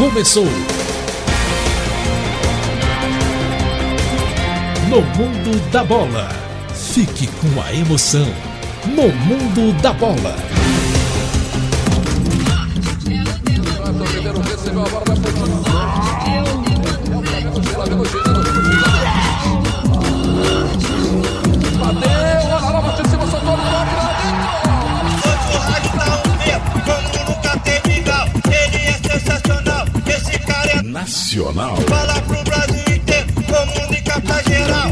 começou. No Mundo da Bola. Fique com a emoção. No Mundo da Bola. Nacional. Fala pro Brasil inteiro, comunica pra geral.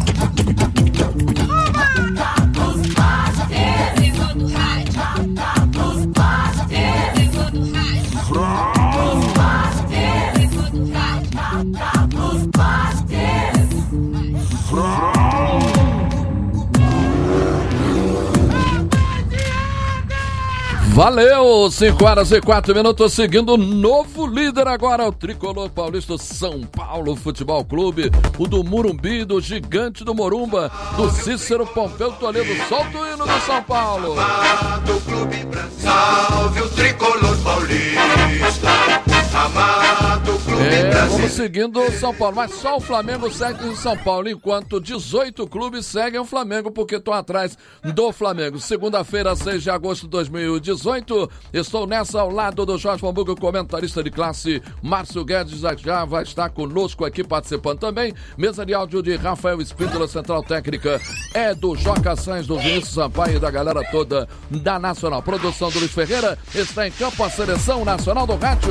Valeu, 5h04, seguindo o novo líder agora, o Tricolor Paulista São Paulo Futebol Clube, o do Morumbi, do Gigante do Morumba, do Cícero Pompeu Toledo. Solta o hino do São Paulo. Amado Clube Brasil, salve o Tricolor Paulista. Amado Clube Brasil. Vamos seguindo o São Paulo, mas só o Flamengo segue o São Paulo, enquanto 18 clubes seguem o Flamengo, porque estão atrás do Flamengo. Segunda-feira, 6 de agosto de 2018, estou nessa ao lado do Jorge Fambuco, comentarista de classe. Márcio Guedes já vai estar conosco aqui participando também. Mesa de áudio de Rafael Espíndola, central técnica é do Joca Sainz, do Vinícius Sampaio e da galera toda da Nacional. Produção do Luiz Ferreira, está em campo a seleção nacional do rádio.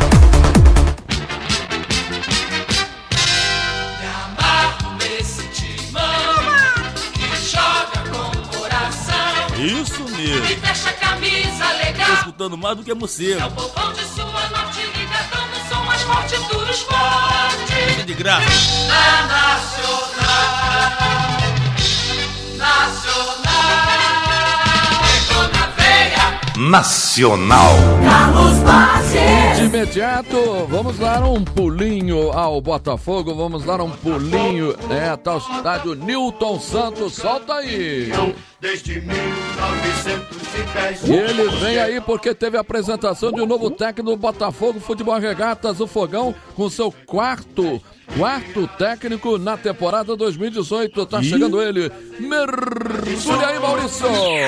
Isso mesmo. E fecha a camisa legal. Tô escutando mais do que morcego. É o povão de sua norte liga, dando o som mais forte do esporte. É de graça. Na Nacional. Nacional. Entrou na veia. Nacional. Carlos Bassi. De imediato, vamos dar um pulinho ao Botafogo, vamos dar um pulinho até o estádio Newton Santos. Solta aí! Desde 1910. E ele vem aí porque teve a apresentação de um novo técnico do Botafogo Futebol Regatas, o Fogão, com seu quarto técnico na temporada 2018. Tá chegando ele. Mergulha aí, Maurício.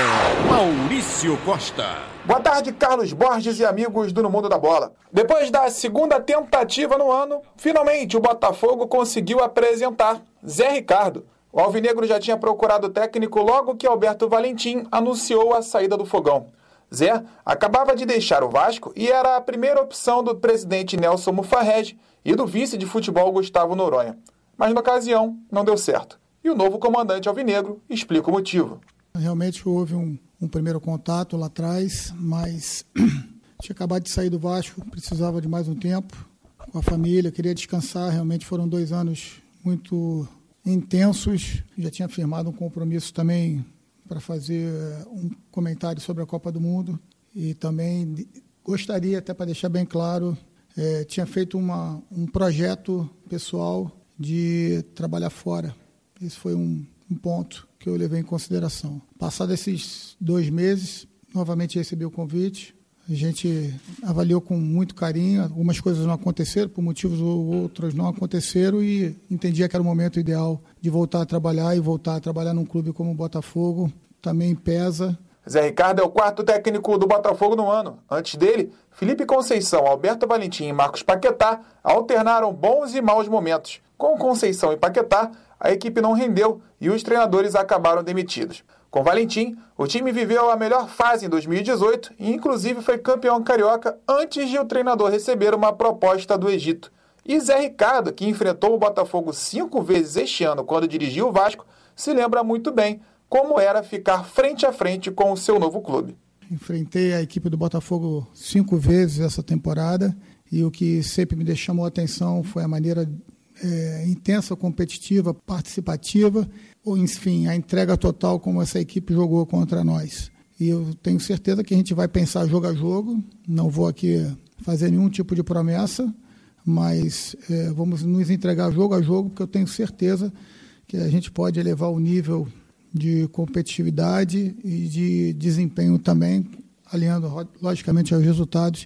Maurício Costa. Boa tarde, Carlos Borges e amigos do No Mundo da Bola. Depois da segunda tentativa no ano, finalmente o Botafogo conseguiu apresentar Zé Ricardo. O alvinegro já tinha procurado o técnico logo que Alberto Valentim anunciou a saída do Fogão. Zé acabava de deixar o Vasco e era a primeira opção do presidente Nelson Mufarrege e do vice de futebol Gustavo Noronha. Mas na ocasião não deu certo. E o novo comandante alvinegro explica o motivo. Realmente houve um primeiro contato lá atrás, mas tinha acabado de sair do Vasco, precisava de mais um tempo com a família, queria descansar. Realmente foram 2 anos muito intensos. Já tinha firmado um compromisso também para fazer um comentário sobre a Copa do Mundo e também gostaria, até para deixar bem claro, tinha feito um projeto pessoal de trabalhar fora. Esse foi um ponto que eu levei em consideração. Passados esses 2 meses, novamente recebi o convite. A gente avaliou com muito carinho. Algumas coisas não aconteceram, por motivos ou outros não aconteceram, e entendia que era o momento ideal de voltar a trabalhar, e voltar a trabalhar num clube como o Botafogo também pesa. Zé Ricardo é o 4º técnico do Botafogo no ano. Antes dele, Felipe Conceição, Alberto Valentim e Marcos Paquetá alternaram bons e maus momentos. Com Conceição e Paquetá, a equipe não rendeu e os treinadores acabaram demitidos. Com Valentim, o time viveu a melhor fase em 2018 e inclusive foi campeão carioca antes de o treinador receber uma proposta do Egito. E Zé Ricardo, que enfrentou o Botafogo 5 vezes este ano quando dirigiu o Vasco, se lembra muito bem como era ficar frente a frente com o seu novo clube. Enfrentei a equipe do Botafogo 5 vezes essa temporada e o que sempre me chamou a atenção foi a maneira intensa, competitiva, participativa, ou enfim, a entrega total como essa equipe jogou contra nós. E eu tenho certeza que a gente vai pensar jogo a jogo, não vou aqui fazer nenhum tipo de promessa, mas vamos nos entregar jogo a jogo, porque eu tenho certeza que a gente pode elevar o nível de competitividade e de desempenho também, alinhando logicamente aos resultados,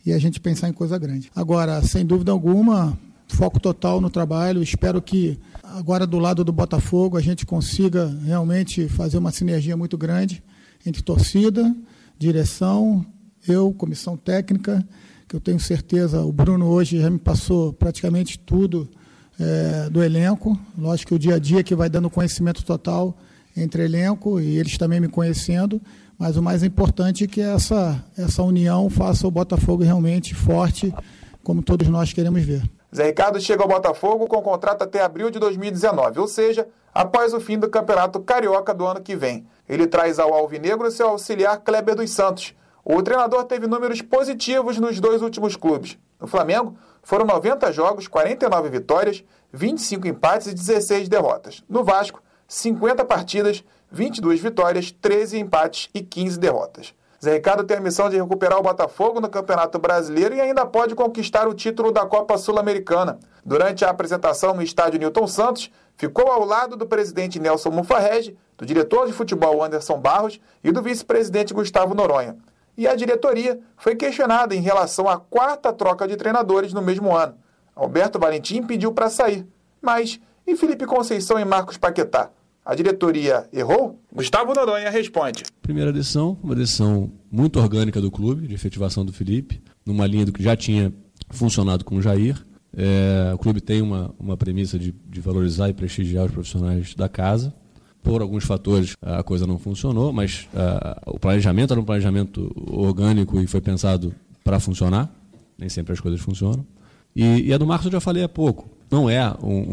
e a gente pensar em coisa grande. Agora, sem dúvida alguma, foco total no trabalho. Espero que agora do lado do Botafogo a gente consiga realmente fazer uma sinergia muito grande entre torcida, direção, comissão técnica, que eu tenho certeza, o Bruno hoje já me passou praticamente tudo do elenco. Lógico que o dia a dia que vai dando conhecimento total entre elenco e eles também me conhecendo, mas o mais importante é que essa união faça o Botafogo realmente forte, como todos nós queremos ver. Zé Ricardo chega ao Botafogo com contrato até abril de 2019, ou seja, após o fim do Campeonato Carioca do ano que vem. Ele traz ao Alvinegro seu auxiliar Kleber dos Santos. O treinador teve números positivos nos 2 últimos clubes. No Flamengo, foram 90 jogos, 49 vitórias, 25 empates e 16 derrotas. No Vasco, 50 partidas, 22 vitórias, 13 empates e 15 derrotas. Zé Ricardo tem a missão de recuperar o Botafogo no Campeonato Brasileiro e ainda pode conquistar o título da Copa Sul-Americana. Durante a apresentação no estádio Newton Santos, ficou ao lado do presidente Nelson Mufarrege, do diretor de futebol Anderson Barros e do vice-presidente Gustavo Noronha. E a diretoria foi questionada em relação à 4ª troca de treinadores no mesmo ano. Alberto Valentim pediu para sair. Mas, e Felipe Conceição e Marcos Paquetá? A diretoria errou? Gustavo Noronha responde. Primeira decisão, uma decisão muito orgânica do clube, de efetivação do Felipe, numa linha do que já tinha funcionado com o Jair. O clube tem uma premissa de valorizar e prestigiar os profissionais da casa. Por alguns fatores a coisa não funcionou, mas o planejamento era um planejamento orgânico e foi pensado para funcionar. Nem sempre as coisas funcionam. E a do Marcos eu já falei há pouco. Não é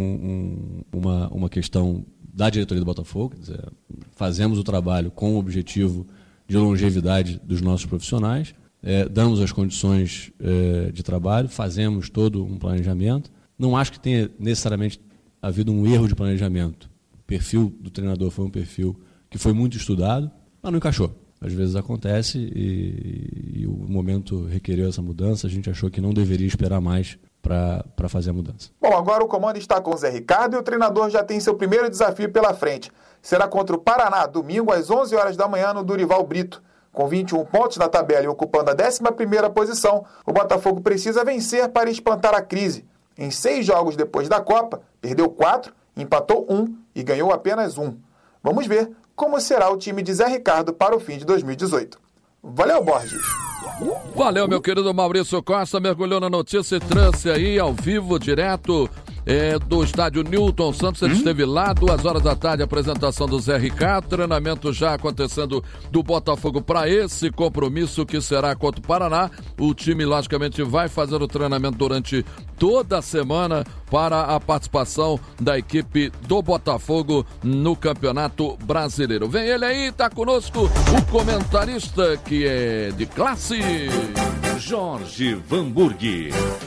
uma questão da diretoria do Botafogo, quer dizer, fazemos o trabalho com o objetivo de longevidade dos nossos profissionais, damos as condições de trabalho, fazemos todo um planejamento. Não acho que tenha necessariamente havido um erro de planejamento. O perfil do treinador foi um perfil que foi muito estudado, mas não encaixou. Às vezes acontece e o momento requereu essa mudança, a gente achou que não deveria esperar mais para fazer a mudança. Bom, agora o comando está com o Zé Ricardo e o treinador já tem seu primeiro desafio pela frente. Será contra o Paraná, domingo às 11 horas da manhã no Durival Brito. Com 21 pontos na tabela e ocupando a 11ª posição, o Botafogo precisa vencer para espantar a crise. Em 6 jogos depois da Copa, perdeu 4, empatou 1 e ganhou apenas 1. Vamos ver como será o time de Zé Ricardo para o fim de 2018. Valeu, Borges! Valeu, meu querido Maurício Costa, mergulhou na notícia e trouxe aí ao vivo, direto do estádio Newton Santos. Ele esteve lá, 2 horas da tarde, apresentação do Zé Ricardo, treinamento já acontecendo do Botafogo para esse compromisso que será contra o Paraná. O time, logicamente, vai fazer o treinamento durante toda a semana para a participação da equipe do Botafogo no Campeonato Brasileiro. Vem ele aí, tá conosco, o comentarista que é de classe, Jorge Vanburg.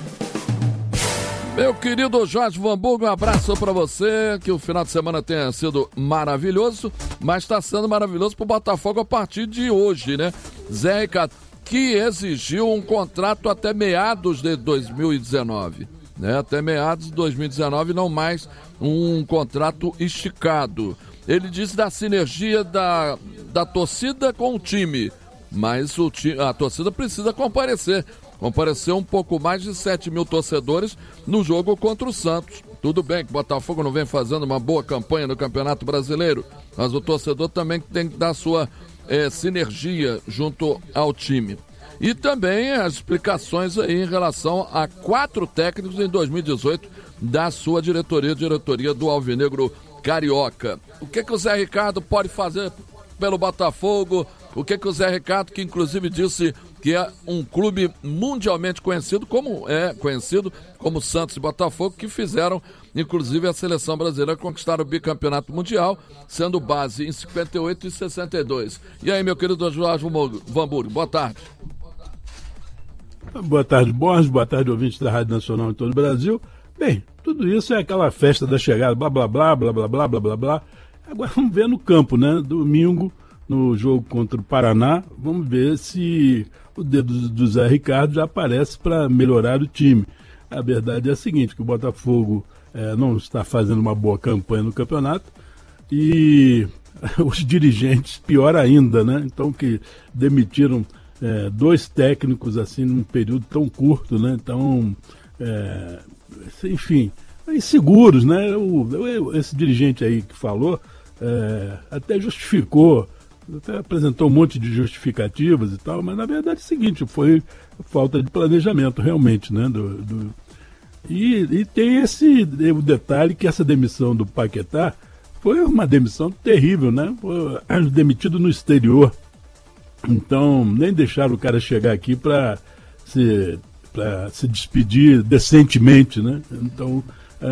Meu querido Jorge Vanburg, um abraço para você, que o final de semana tenha sido maravilhoso, mas está sendo maravilhoso para o Botafogo a partir de hoje, né? Zé Ricardo, que exigiu um contrato até meados de 2019, né? Até meados de 2019, não mais um contrato esticado. Ele disse da sinergia da torcida com o time, mas a torcida precisa comparecer. Compareceu um pouco mais de 7 mil torcedores no jogo contra o Santos. Tudo bem que o Botafogo não vem fazendo uma boa campanha no Campeonato Brasileiro, mas o torcedor também tem que dar sua sinergia junto ao time. E também as explicações aí em relação a 4 técnicos em 2018 da sua diretoria do Alvinegro Carioca. O que o Zé Ricardo pode fazer pelo Botafogo? O que o Zé Ricardo, que inclusive disse que é um clube mundialmente conhecido como Santos e Botafogo, que fizeram, inclusive, a seleção brasileira conquistar o bicampeonato mundial, sendo base em 58 e 62. E aí, meu querido Jorge Vanburg, boa tarde. Boa tarde, Borges, boa tarde, ouvintes da Rádio Nacional em todo o Brasil. Bem, tudo isso é aquela festa da chegada, blá, blá, blá, blá, blá, blá, blá, blá, blá. Agora vamos ver no campo, né? Domingo, no jogo contra o Paraná, vamos ver se o dedo do Zé Ricardo já aparece para melhorar o time. A verdade é a seguinte, que o Botafogo não está fazendo uma boa campanha no campeonato e os dirigentes, pior ainda, né? Então, que demitiram 2 técnicos assim num período tão curto, né? Então, enfim, inseguros, né? Esse dirigente aí que falou até justificou, até apresentou um monte de justificativas e tal, mas na verdade é o seguinte, foi falta de planejamento realmente, né? E tem o detalhe que essa demissão do Paquetá foi uma demissão terrível, né? Foi demitido no exterior. Então, nem deixaram o cara chegar aqui para se despedir decentemente, né? Então,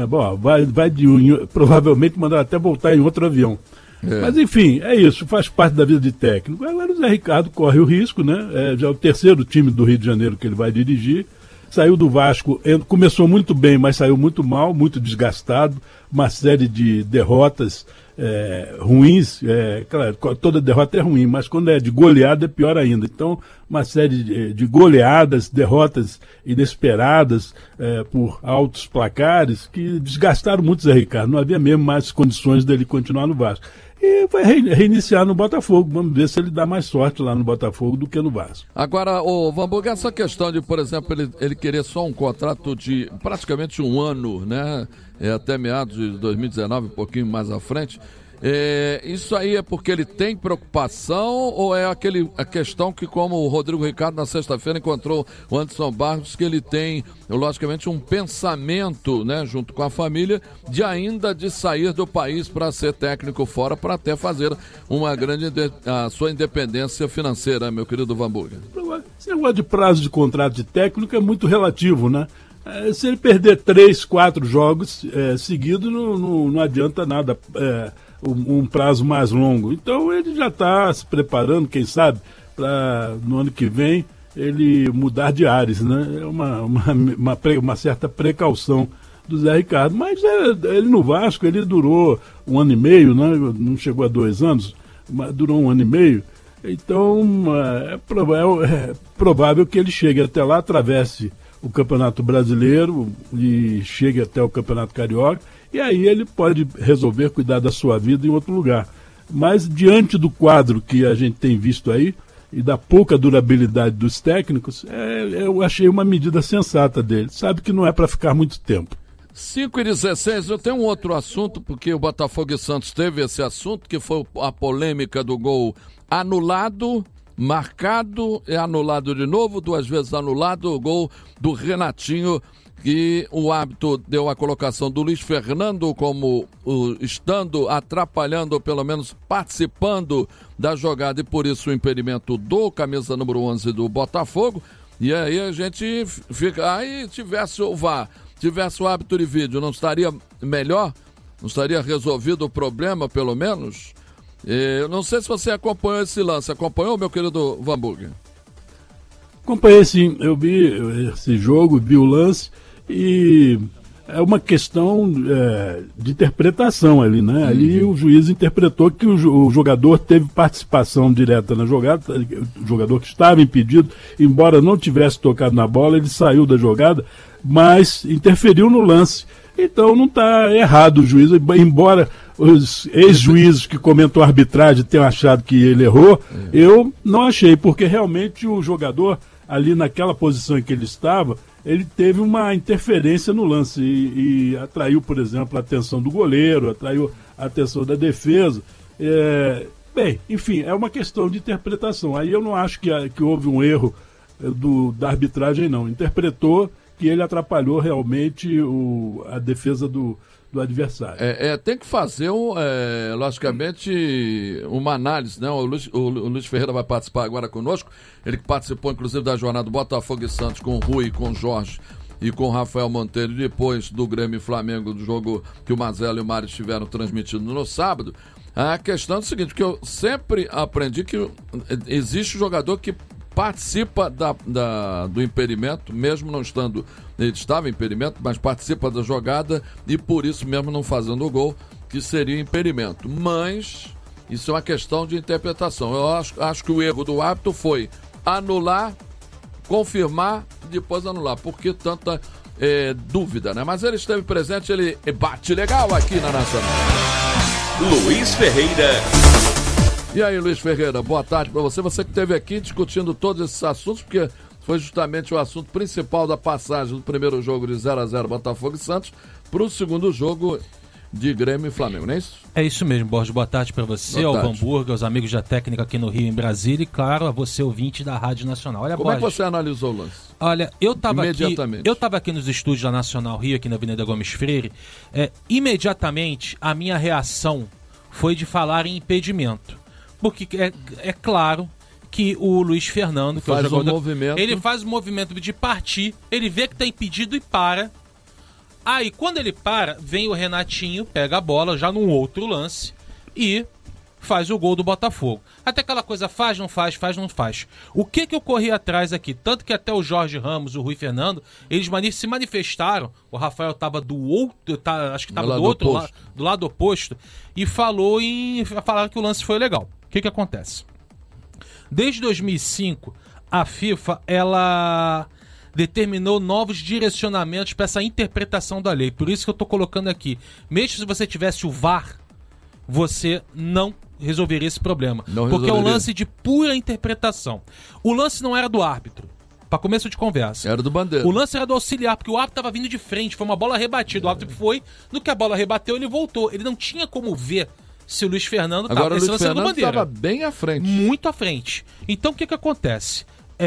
provavelmente mandar até voltar em outro avião. Mas, enfim, é isso, faz parte da vida de técnico. Agora o Zé Ricardo corre o risco, né? Já é o 3º time do Rio de Janeiro que ele vai dirigir. Saiu do Vasco, começou muito bem, mas saiu muito mal, muito desgastado, uma série de derrotas ruins. Claro, toda derrota é ruim, mas quando é de goleada é pior ainda. Então, uma série de goleadas, derrotas inesperadas por altos placares que desgastaram muito o Zé Ricardo. Não havia mesmo mais condições dele continuar no Vasco. E vai reiniciar no Botafogo. Vamos ver se ele dá mais sorte lá no Botafogo do que no Vasco. Agora, Vanburg, essa questão de, por exemplo, ele querer só um contrato de praticamente 1 ano, né? Até meados de 2019, um pouquinho mais à frente. Isso aí é porque ele tem preocupação ou é a questão que, como o Rodrigo Ricardo na sexta-feira encontrou o Anderson Barros, que ele tem, logicamente, um pensamento, né, junto com a família, de sair do país para ser técnico fora, para até fazer a sua independência financeira, meu querido Vanburg? Esse negócio de prazo de contrato de técnico é muito relativo, né? Se ele perder 3, 4 jogos seguidos, não adianta nada um prazo mais longo. Então ele já está se preparando, quem sabe, para no ano que vem ele mudar de ares, né? É uma certa precaução do Zé Ricardo. Mas ele no Vasco, ele durou 1 ano e meio, né? Não chegou a 2 anos, mas durou 1 ano e meio. Então é provável que ele chegue até lá, atravesse o Campeonato Brasileiro e chegue até o Campeonato Carioca, e aí ele pode resolver cuidar da sua vida em outro lugar. Mas diante do quadro que a gente tem visto aí, e da pouca durabilidade dos técnicos, eu achei uma medida sensata dele. Sabe que não é para ficar muito tempo. 5h16, eu tenho um outro assunto, porque o Botafogo e Santos teve esse assunto, que foi a polêmica do gol anulado, marcado e anulado de novo, 2 vezes anulado, o gol do Renatinho, que o árbitro deu a colocação do Luiz Fernando como estando atrapalhando, ou pelo menos participando da jogada, e por isso o impedimento do camisa número 11 do Botafogo. E aí a gente fica, aí tivesse o VAR, tivesse o árbitro de vídeo, não estaria melhor? Não estaria resolvido o problema, pelo menos? Eu não sei se você acompanhou esse lance. Acompanhou, meu querido Vanburg? Acompanhei, sim. Eu vi esse jogo, vi o lance, e é uma questão de interpretação ali, né? Ali o juiz interpretou que o jogador teve participação direta na jogada, o jogador que estava impedido, embora não tivesse tocado na bola, ele saiu da jogada, mas interferiu no lance. Então não está errado o juiz, embora os ex-juízes que comentam a arbitragem tenham achado que ele errou, eu não achei, porque realmente o jogador, ali naquela posição em que ele estava, ele teve uma interferência no lance e atraiu, por exemplo, a atenção do goleiro, atraiu a atenção da defesa. Bem, enfim, é uma questão de interpretação. Aí eu não acho que houve um erro da arbitragem, não. Interpretou que ele atrapalhou realmente a defesa do adversário. Tem que fazer, logicamente, uma análise, né? O Luiz Ferreira vai participar agora conosco, ele que participou, inclusive, da jornada do Botafogo e Santos com o Rui, com o Jorge e com o Rafael Monteiro, depois do Grêmio e Flamengo, do jogo que o Mazella e o Mário estiveram transmitindo no sábado. A questão é o seguinte, que eu sempre aprendi que existe jogador que participa do impedimento, mesmo não estando, ele estava em impedimento, mas participa da jogada e por isso mesmo não fazendo o gol, que seria impedimento. Mas isso é uma questão de interpretação. Eu acho que o erro do árbitro foi anular, confirmar e depois anular. Por que tanta dúvida, né? Mas ele esteve presente, ele bate legal aqui na Nacional. Luiz Ferreira E aí, Luiz Ferreira, boa tarde para você. Você que esteve aqui discutindo todos esses assuntos, porque foi justamente o assunto principal da passagem do primeiro jogo de 0-0 Botafogo e Santos para o segundo jogo de Grêmio e Flamengo, não é isso? É isso mesmo, Borges. Boa tarde para você, ao Hamburgo, aos amigos da técnica aqui no Rio, em Brasília, e claro, a você, ouvinte da Rádio Nacional. Olha, Como Borges, é que você analisou o lance? Olha, eu estava aqui nos estúdios da Nacional Rio, aqui na Avenida Gomes Freire. Imediatamente, a minha reação foi de falar em impedimento. Porque é claro que o Luiz Fernando, que faz é o jogador, movimento. ele faz o movimento de partir, ele vê que está impedido e para. Aí, quando ele para, vem o Renatinho, pega a bola já num outro lance e faz o gol do Botafogo. Até aquela coisa, faz, não faz, faz, não faz. O que eu corri atrás aqui? Tanto que até o Jorge Ramos, o Rui Fernando, eles se manifestaram, o Rafael estava do outro, acho que estava do outro lado, do lado oposto, e falaram que o lance foi legal. O que acontece? Desde 2005, a FIFA, ela determinou novos direcionamentos para essa interpretação da lei. Por isso que eu estou colocando aqui. Mesmo se você tivesse o VAR, você não resolveria esse problema. Porque é um lance de pura interpretação. O lance não era do árbitro, para começo de conversa. Era do Bandeira. O lance era do auxiliar, porque o árbitro estava vindo de frente, foi uma bola rebatida. O árbitro foi, no que a bola rebateu, ele voltou. Ele não tinha como ver se o Luiz Fernando estava. Agora o Luiz Fernando estava bem à frente. Muito à frente. Então o que acontece?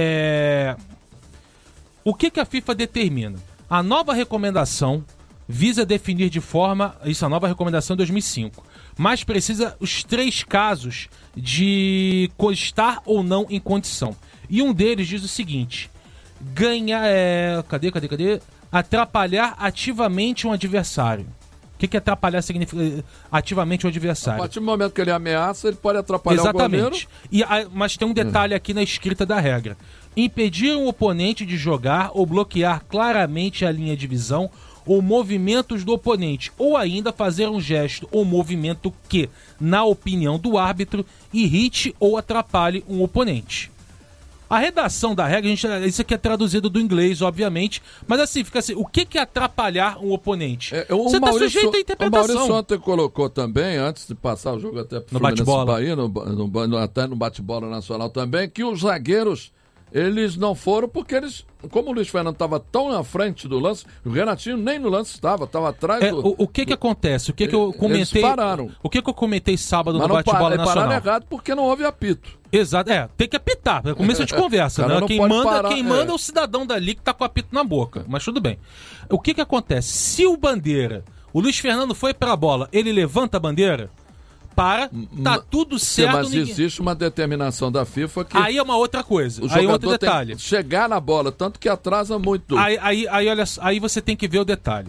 O que a FIFA determina? A nova recomendação visa definir de forma... Isso, a nova recomendação de 2005. Mas precisa os 3 casos de estar ou não em condição. E um deles diz o seguinte: Cadê? Atrapalhar ativamente um adversário. O que atrapalhar significa ativamente o adversário? A partir do momento que ele ameaça, ele pode atrapalhar o goleiro. Mas tem um detalhe aqui na escrita da regra. Impedir um oponente de jogar ou bloquear claramente a linha de visão ou movimentos do oponente, ou ainda fazer um gesto ou movimento que, na opinião do árbitro, irrite ou atrapalhe um oponente. A redação da regra, isso aqui é traduzido do inglês, obviamente, mas assim, fica assim, o que é atrapalhar um oponente? Você está sujeito à interpretação. O Maurício ontem colocou também, antes de passar o jogo até pro Fluminense Bahia, até no bate-bola nacional também, que os zagueiros, eles não foram porque eles, como o Luiz Fernando estava tão na frente do lance, o Renatinho nem no lance estava atrás do... O que acontece? O que eu comentei... Eles pararam. O que eu comentei sábado no bate-bola nacional? Pararam errado porque não houve apito. Exato, tem que apitar, é começo de conversa, né? Quem manda é o cidadão dali que tá com o apito na boca, mas tudo bem. O que acontece? Se o Luiz Fernando foi pra bola, ele levanta a bandeira, tá tudo certo. Mas existe uma determinação da FIFA que... Aí é uma outra coisa, o aí é outro jogador detalhe. Tem que chegar na bola, tanto que atrasa muito. Aí você tem que ver o detalhe.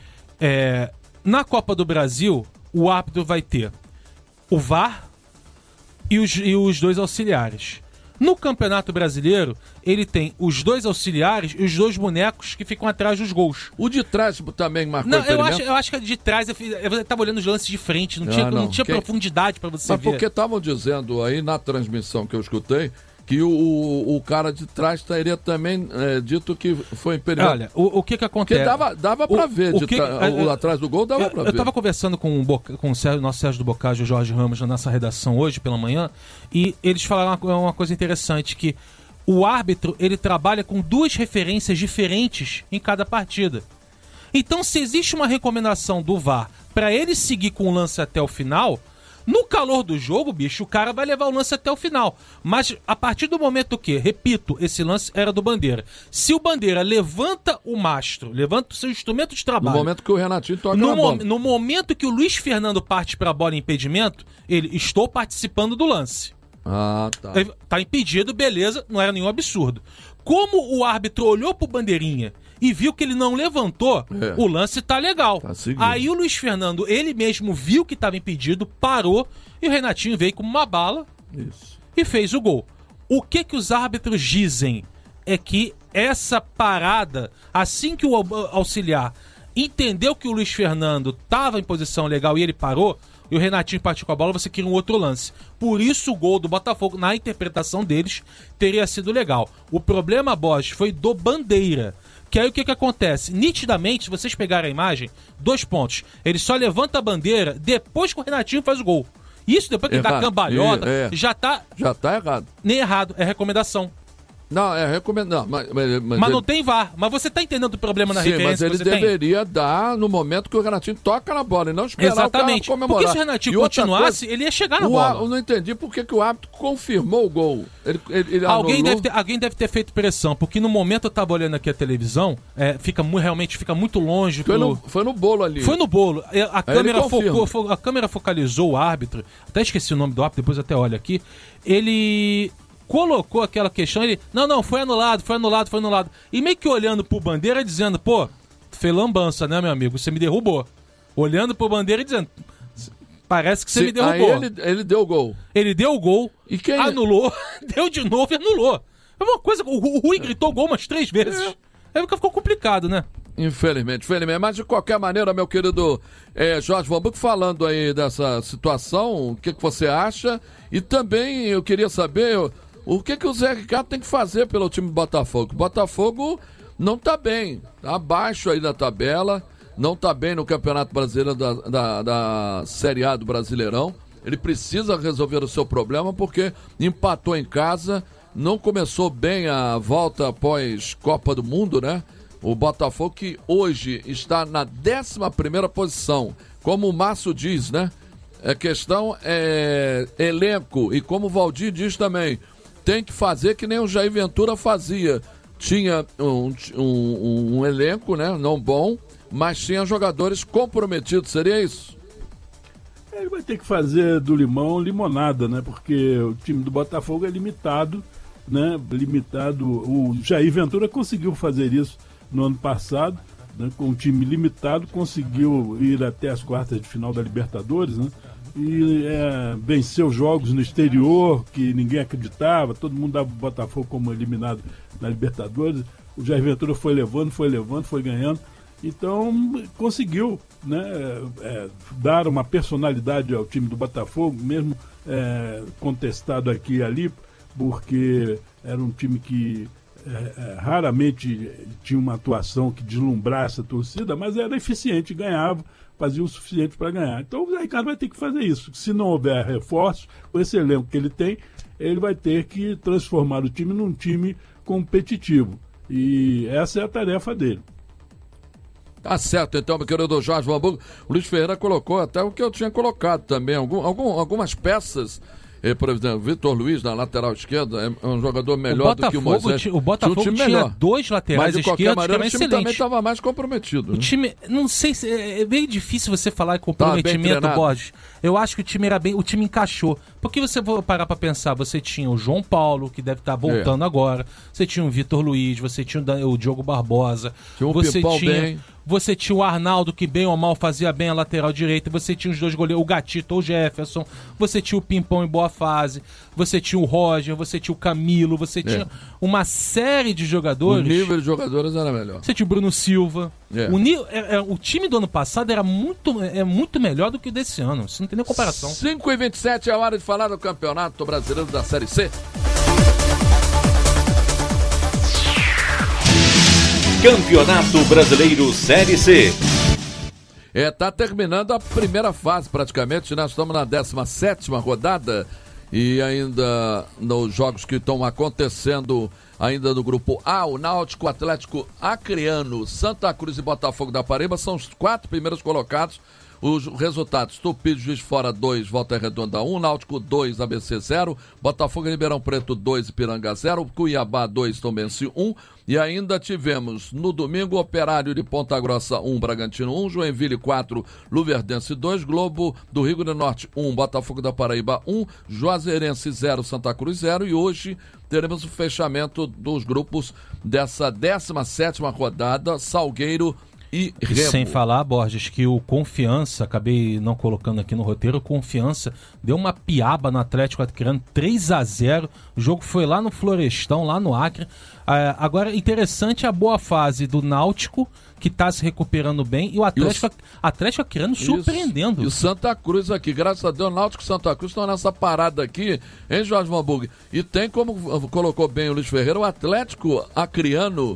Na Copa do Brasil, o árbitro vai ter o VAR e os 2 auxiliares. No Campeonato Brasileiro, ele tem os 2 auxiliares e os 2 bonecos que ficam atrás dos gols. O de trás também marcou impedimento? Eu acho que de trás, eu estava olhando os lances de frente, não tinha profundidade para você ver. Mas porque estavam dizendo aí na transmissão que eu escutei, que o cara de trás teria também dito que foi impedimento. Olha, o que acontece... Porque dava pra ver, atrás do gol dava pra ver. Eu tava conversando com o nosso Sérgio do Bocage e o Jorge Ramos na nossa redação hoje pela manhã, e eles falaram uma coisa interessante, que o árbitro, ele trabalha com 2 referências diferentes em cada partida. Então, se existe uma recomendação do VAR para ele seguir com o lance até o final... No calor do jogo, bicho, o cara vai levar o lance até o final. Mas a partir do momento que, repito, esse lance era do Bandeira. Se o Bandeira levanta o mastro, levanta o seu instrumento de trabalho... No momento que o Renatinho toca na bola. No momento que o Luiz Fernando parte para a bola em impedimento, ele, estou participando do lance. Tá. Tá impedido, beleza, não era nenhum absurdo. Como o árbitro olhou pro Bandeirinha e viu que ele não levantou, o lance tá legal. Tá. Aí o Luiz Fernando, ele mesmo viu que estava impedido, parou, e o Renatinho veio como uma bala e fez o gol. O que os árbitros dizem é que essa parada, assim que o auxiliar entendeu que o Luiz Fernando estava em posição legal e ele parou, e o Renatinho partiu com a bola, você queria um outro lance. Por isso o gol do Botafogo, na interpretação deles, teria sido legal. O problema, Borges, foi do Bandeira. Que aí o que acontece? Nitidamente, se vocês pegarem a imagem, 2 pontos. Ele só levanta a bandeira depois que o Renatinho faz o gol. Isso depois que dá cambalhota, já tá errado. Nem errado, é recomendação. Não, é recomendação. Mas não tem VAR. Mas você tá entendendo o problema na referência mas ele deveria dar no momento que o Renatinho toca na bola e não esperar Exatamente. o cara comemorar. Porque se o Renatinho continuasse, ele ia chegar na bola. Eu não entendi por que o árbitro confirmou o gol. Ele Alguém deve ter feito pressão, porque no momento eu tava olhando aqui a televisão, realmente fica muito longe. Foi no bolo ali. Foi no bolo. A câmera focalizou o árbitro, até esqueci o nome do árbitro, depois até olho aqui. Ele colocou aquela questão, não, foi anulado. E meio que olhando pro Bandeira dizendo, pô, fez lambança, né, meu amigo? Você me derrubou. Olhando pro Bandeira e dizendo, parece que você me derrubou. Aí ele deu o gol. Ele deu o gol, anulou, deu de novo e anulou. É uma coisa, o Rui gritou gol umas 3 vezes. Aí ficou complicado, né? Infelizmente. Mas de qualquer maneira, meu querido Jorge Van Burg, falando aí dessa situação, o que você acha? E também eu queria saber o que o Zé Ricardo tem que fazer pelo time do Botafogo. O Botafogo não tá bem, tá abaixo aí da tabela, não tá bem no Campeonato Brasileiro da Série A do Brasileirão. Ele precisa resolver o seu problema porque empatou em casa, não começou bem a volta após Copa do Mundo, né? O Botafogo que hoje está na 11ª posição, como o Márcio diz, né? A questão é elenco, e como o Valdir diz também, tem que fazer que nem o Jair Ventura fazia. Tinha um elenco, né, não bom, mas tinha jogadores comprometidos, seria isso? Ele vai ter que fazer do limão limonada, né? Porque o time do Botafogo é limitado, né? O Jair Ventura conseguiu fazer isso no ano passado, né? Com um time limitado, conseguiu ir até as quartas de final da Libertadores, né? E venceu jogos no exterior que ninguém acreditava, todo mundo dava o Botafogo como eliminado na Libertadores. O Jair Ventura foi levando, foi ganhando. Então conseguiu, né, dar uma personalidade ao time do Botafogo, mesmo contestado aqui e ali, porque era um time que raramente tinha uma atuação que deslumbrasse a torcida, mas era eficiente, ganhava, fazia o suficiente para ganhar. Então o Zé Ricardo vai ter que fazer isso. Se não houver reforço, com esse elenco que ele tem, ele vai ter que transformar o time num time competitivo. E essa é a tarefa dele. Tá certo, então, meu querido Jorge Van Burg. O Luiz Ferreira colocou até o que eu tinha colocado também. Algumas peças. Por exemplo, Vitor Luiz na lateral esquerda é um jogador melhor do que o Moisés. O Botafogo tinha 2 laterais esquerdos que eram excelentes. O time também estava mais comprometido. O time, não sei se é meio difícil você falar em comprometimento, Borges. Eu acho que o time o time encaixou. Porque você for parar para pensar, você tinha o João Paulo, que deve estar voltando agora. Você tinha o Vitor Luiz, você tinha o Diogo Barbosa. Você tinha o Arnaldo, que bem ou mal fazia bem a lateral direita. Você tinha os 2 goleiros, o Gatito ou o Jefferson. Você tinha o Pimpão em boa fase. Você tinha o Roger, você tinha o Camilo. Você tinha uma série de jogadores. O nível de jogadores era melhor. Você tinha o Bruno Silva. O time do ano passado era muito melhor do que o desse ano. Isso não tem nem comparação. 5h27 é a hora de falar do Campeonato Brasileiro da Série C. Campeonato Brasileiro Série C. Tá terminando a primeira fase praticamente, nós estamos na 17ª rodada e ainda nos jogos que estão acontecendo ainda no grupo A, o Náutico, Atlético Acreano, Santa Cruz e Botafogo da Paraíba são os 4 primeiros colocados. Os resultados: Tupi de Juiz de Fora 2, Volta Redonda 1, Náutico 2, ABC 0, Botafogo e Ribeirão Preto 2, Ipiranga 0, Cuiabá 2, Tombense 1. E ainda tivemos no domingo Operário de Ponta Grossa 1, Bragantino 1, Joinville 4, Luverdense 2, Globo do Rio Grande do Norte 1, Botafogo da Paraíba 1, Juazeirense 0, Santa Cruz 0. E hoje teremos o fechamento dos grupos dessa 17ª rodada, Salgueiro e Remo. Sem falar, Borges, que o Confiança, acabei não colocando aqui no roteiro, o Confiança deu uma piaba no Atlético Acreano, 3-0, o jogo foi lá no Florestão, lá no Acre. Agora, interessante a boa fase do Náutico, que está se recuperando bem, e o Atlético Acreano surpreendendo. E o Santa Cruz aqui, graças a Deus, Náutico e Santa Cruz estão nessa parada aqui, hein, Jorge Van Burg? E tem, como colocou bem o Luiz Ferreira, o Atlético Acreano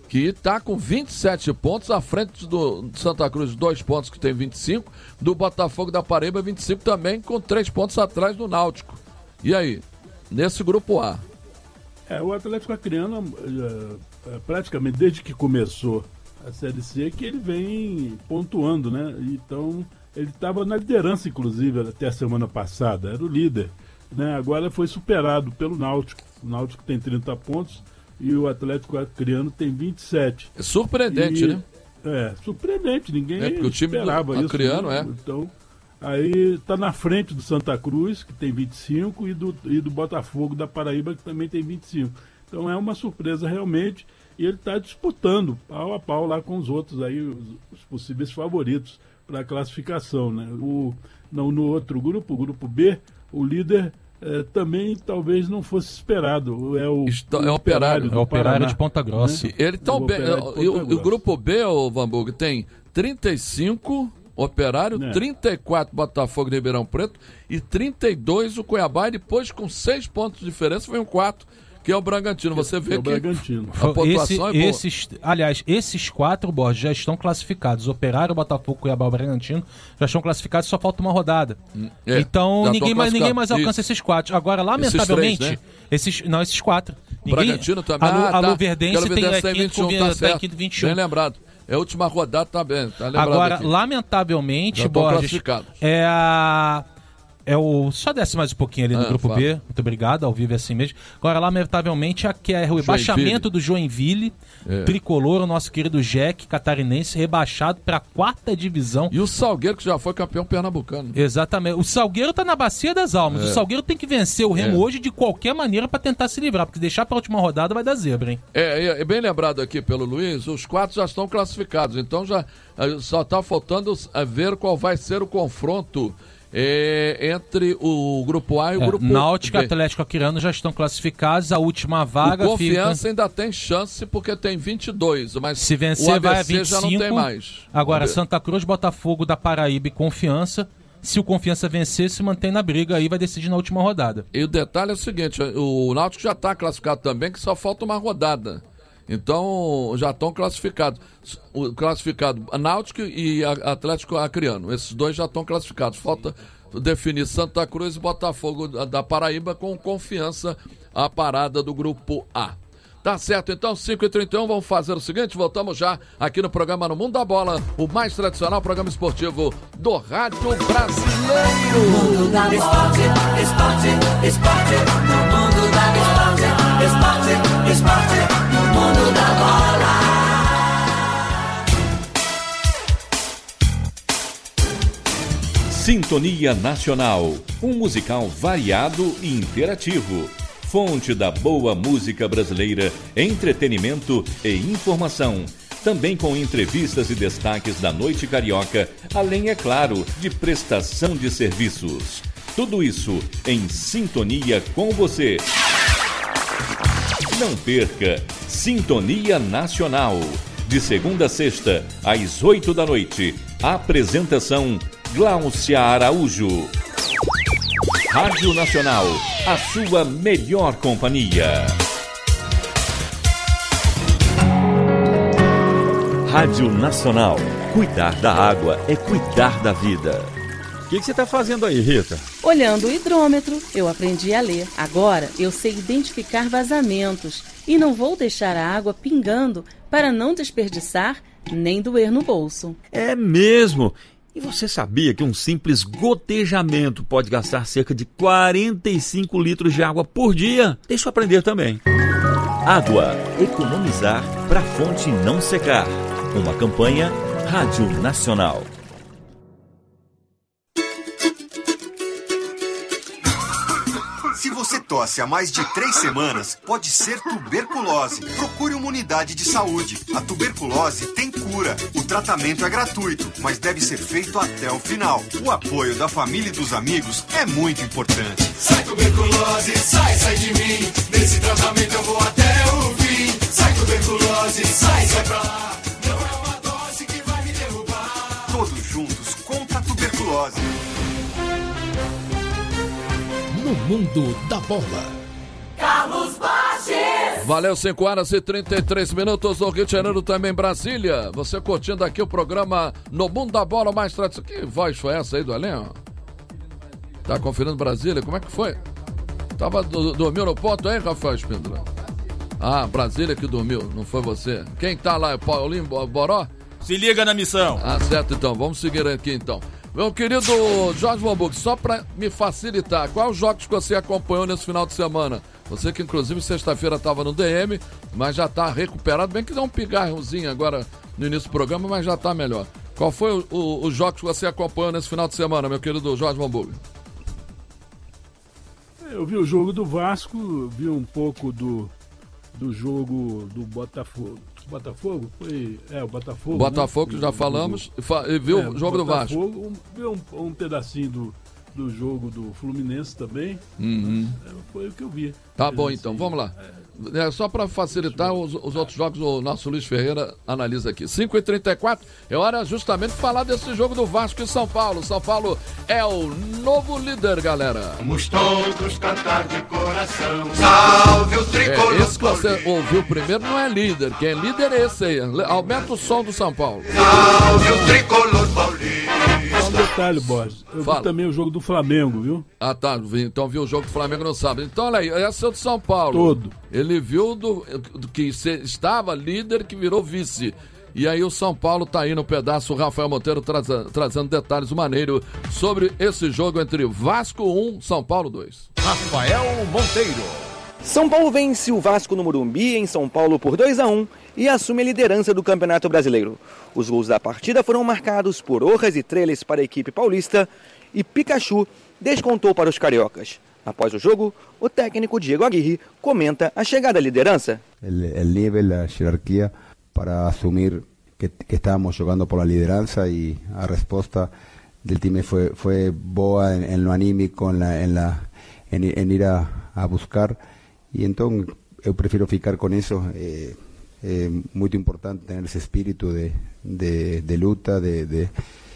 que está com 27 pontos, à frente do Santa Cruz, 2 pontos, que tem 25, do Botafogo da Paraíba, 25 também, com 3 pontos atrás do Náutico. E aí, nesse grupo A? O Atlético Acreano, praticamente desde que começou a Série C, que ele vem pontuando, né? Então, ele estava na liderança, inclusive, até a semana passada, era o líder, né? Agora foi superado pelo Náutico. O Náutico tem 30 pontos e o Atlético Acreano tem 27. É surpreendente, né? Surpreendente, ninguém porque o time esperava do Acreano, isso. Né? Então, aí está na frente do Santa Cruz, que tem 25, e do Botafogo da Paraíba, que também tem 25. Então é uma surpresa realmente, e ele está disputando pau a pau lá com os outros, aí, os possíveis favoritos para a classificação. Né? No outro grupo, o grupo B, o líder também talvez não fosse esperado. É o Operário. É o Operário de Ponta Grossa. Né? Ele tá o grupo B, o Vanburg, tem 35 Operário, 34 Botafogo de Ribeirão Preto e 32 o Cuiabá, e depois com 6 pontos de diferença vem um 4, que é o Bragantino. Você vê que a pontuação é boa. Esses 4, Borges, já estão classificados. Operário, Botafogo, Cuiabá e Bragantino já estão classificados, só falta uma rodada. Então ninguém mais alcança esses 4. Agora, lamentavelmente, esses 4. Bragantino também. A Luverdense tem quinto 21. Bem lembrado. É a última rodada, tá bem. Tá agora, aqui. Lamentavelmente, Borges, só desce mais um pouquinho ali no grupo B. Muito obrigado, ao vivo é assim mesmo. Agora, lamentavelmente, aqui é o rebaixamento do Joinville, tricolor, o nosso querido Jack, catarinense, rebaixado para a 4ª divisão. E o Salgueiro, que já foi campeão pernambucano. Exatamente. O Salgueiro tá na bacia das almas. O Salgueiro tem que vencer o Remo hoje de qualquer maneira para tentar se livrar, porque deixar para a última rodada vai dar zebra, hein? É bem lembrado aqui pelo Luiz, os 4 já estão classificados, então já só está faltando ver qual vai ser o confronto entre o grupo A e o grupo B. Náutico e Atlético Acreano já estão classificados, a última vaga o Confiança ainda tem chance porque tem 22, mas se vencer o ABC vai a 25, já não tem mais. Agora, Santa Cruz, Botafogo da Paraíba e Confiança, se o Confiança vencer, se mantém na briga, aí vai decidir na última rodada. E o detalhe é o seguinte, o Náutico já está classificado também, que só falta uma rodada. Então, já estão classificados. Classificado Náutico e Atlético Acreano. Esses dois já estão classificados. Falta definir Santa Cruz e Botafogo da Paraíba, com Confiança, a parada do grupo A. Tá certo, então, 5h31, vamos fazer o seguinte, voltamos já aqui no programa No Mundo da Bola, o mais tradicional programa esportivo do rádio brasileiro. Mundo da esporte, no mundo da esporte, no mundo da bola. Sintonia Nacional, um musical variado e interativo. Fonte da boa música brasileira, entretenimento e informação. Também com entrevistas e destaques da noite carioca, além, é claro, de prestação de serviços. Tudo isso em sintonia com você. Não perca Sintonia Nacional. De segunda a sexta, às 8 da noite. Apresentação Gláucia Araújo. Rádio Nacional, a sua melhor companhia. Rádio Nacional. Cuidar da água é cuidar da vida. O que você está fazendo aí, Rita? Olhando o hidrômetro. Eu aprendi a ler. Agora eu sei identificar vazamentos e não vou deixar a água pingando para não desperdiçar nem doer no bolso. É mesmo? E você sabia que um simples gotejamento pode gastar cerca de 45 litros de água por dia? Deixa eu aprender também. Água. Economizar para a fonte não secar. Uma campanha Rádio Nacional. Se você tosse há mais de 3 semanas, pode ser tuberculose. Procure uma unidade de saúde. A tuberculose tem cura. O tratamento é gratuito, mas deve ser feito até o final. O apoio da família e dos amigos é muito importante. Sai tuberculose, sai de mim. Nesse tratamento eu vou até o fim. Sai tuberculose, sai pra lá. Não é uma dose que vai me derrubar. Todos juntos contra a tuberculose. No Mundo da Bola. Carlos Borges. Valeu, 5h33, no Rio de Janeiro, também Brasília. Você curtindo aqui o programa No Mundo da Bola mais tradicional. Que voz foi essa aí do Além? Tá conferindo Brasília? Como é que foi? Dormiu no ponto aí, Rafael Espíndola? Ah, Brasília que dormiu, não foi você. Quem tá lá? É Paulinho Boró? Se liga na missão. Ah, certo então, vamos seguir aqui então. Meu querido Jorge Van, só pra me facilitar, quais os jogos que você acompanhou nesse final de semana? Você que inclusive sexta-feira estava no DM, mas já tá recuperado, bem que dá um pigarrozinho agora no início do programa, mas já tá melhor. Qual foi os jogos que você acompanhou nesse final de semana, meu querido Jorge Van? Eu vi o jogo do Vasco, vi um pouco do jogo do Botafogo. Botafogo? Foi. O Botafogo. Botafogo, né? Já falamos. E viu o jogo do Vasco. Viu um pedacinho do jogo do Fluminense também. Uhum. Foi o que eu vi. Tá bom, então, vamos lá. Só para facilitar os outros jogos, o nosso Luiz Ferreira analisa aqui. 5h34, é hora justamente de falar desse jogo do Vasco e São Paulo. São Paulo é o novo líder, galera. Vamos todos cantar de coração. Salve o tricolor. Esse que você ouviu primeiro não é líder. Quem é líder é esse aí. Aumenta o som do São Paulo. Salve o tricolor paulista. Só um detalhe, Borges. Eu vi também o jogo do Flamengo, viu? Ah, tá. Então viu o jogo do Flamengo no sábado. Então, olha aí, esse é o do São Paulo. Todo. Ele viu do que estava líder, que virou vice. E aí o São Paulo tá aí no pedaço. O Rafael Monteiro trazendo detalhes maneiro sobre esse jogo entre Vasco 1, São Paulo 2. Rafael Monteiro. São Paulo vence o Vasco no Morumbi, em São Paulo, por 2-1 e assume a liderança do Campeonato Brasileiro. Os gols da partida foram marcados por Orras e Treles para a equipe paulista e Pikachu descontou para os cariocas. Após o jogo, o técnico Diego Aguirre comenta a chegada à liderança. O nível, a hierarquia para assumir que estávamos jogando por la liderança e a resposta do time foi boa em lo anímico, em ir a buscar. E então eu prefiro ficar com isso. É muito importante ter esse espírito de luta, de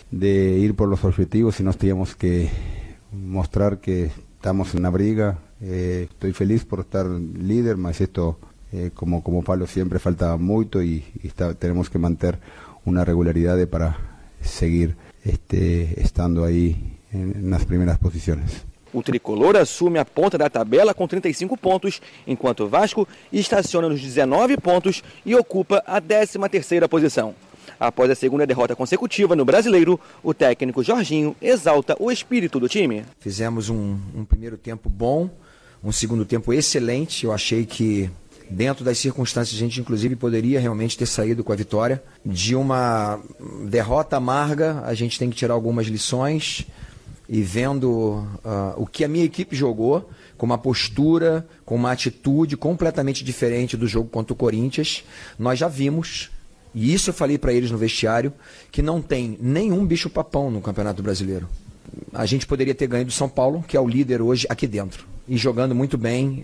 ir por los objetivos, e nós tínhamos que mostrar que estamos na briga. Estou feliz por estar líder, mas isto, como falo sempre, falta muito e temos que manter uma regularidade para seguir estando aí nas primeiras posições. O tricolor assume a ponta da tabela com 35 pontos, enquanto o Vasco estaciona nos 19 pontos e ocupa a 13ª posição. Após a segunda derrota consecutiva no Brasileiro, o técnico Jorginho exalta o espírito do time. Fizemos um primeiro tempo bom, um segundo tempo excelente. Eu achei que, dentro das circunstâncias, a gente inclusive poderia realmente ter saído com a vitória. De uma derrota amarga, a gente tem que tirar algumas lições. E vendo o que a minha equipe jogou, com uma postura, com uma atitude completamente diferente do jogo contra o Corinthians, nós já vimos, e isso eu falei para eles no vestiário, que não tem nenhum bicho-papão no Campeonato Brasileiro. A gente poderia ter ganho do São Paulo, que é o líder hoje aqui dentro, e jogando muito bem.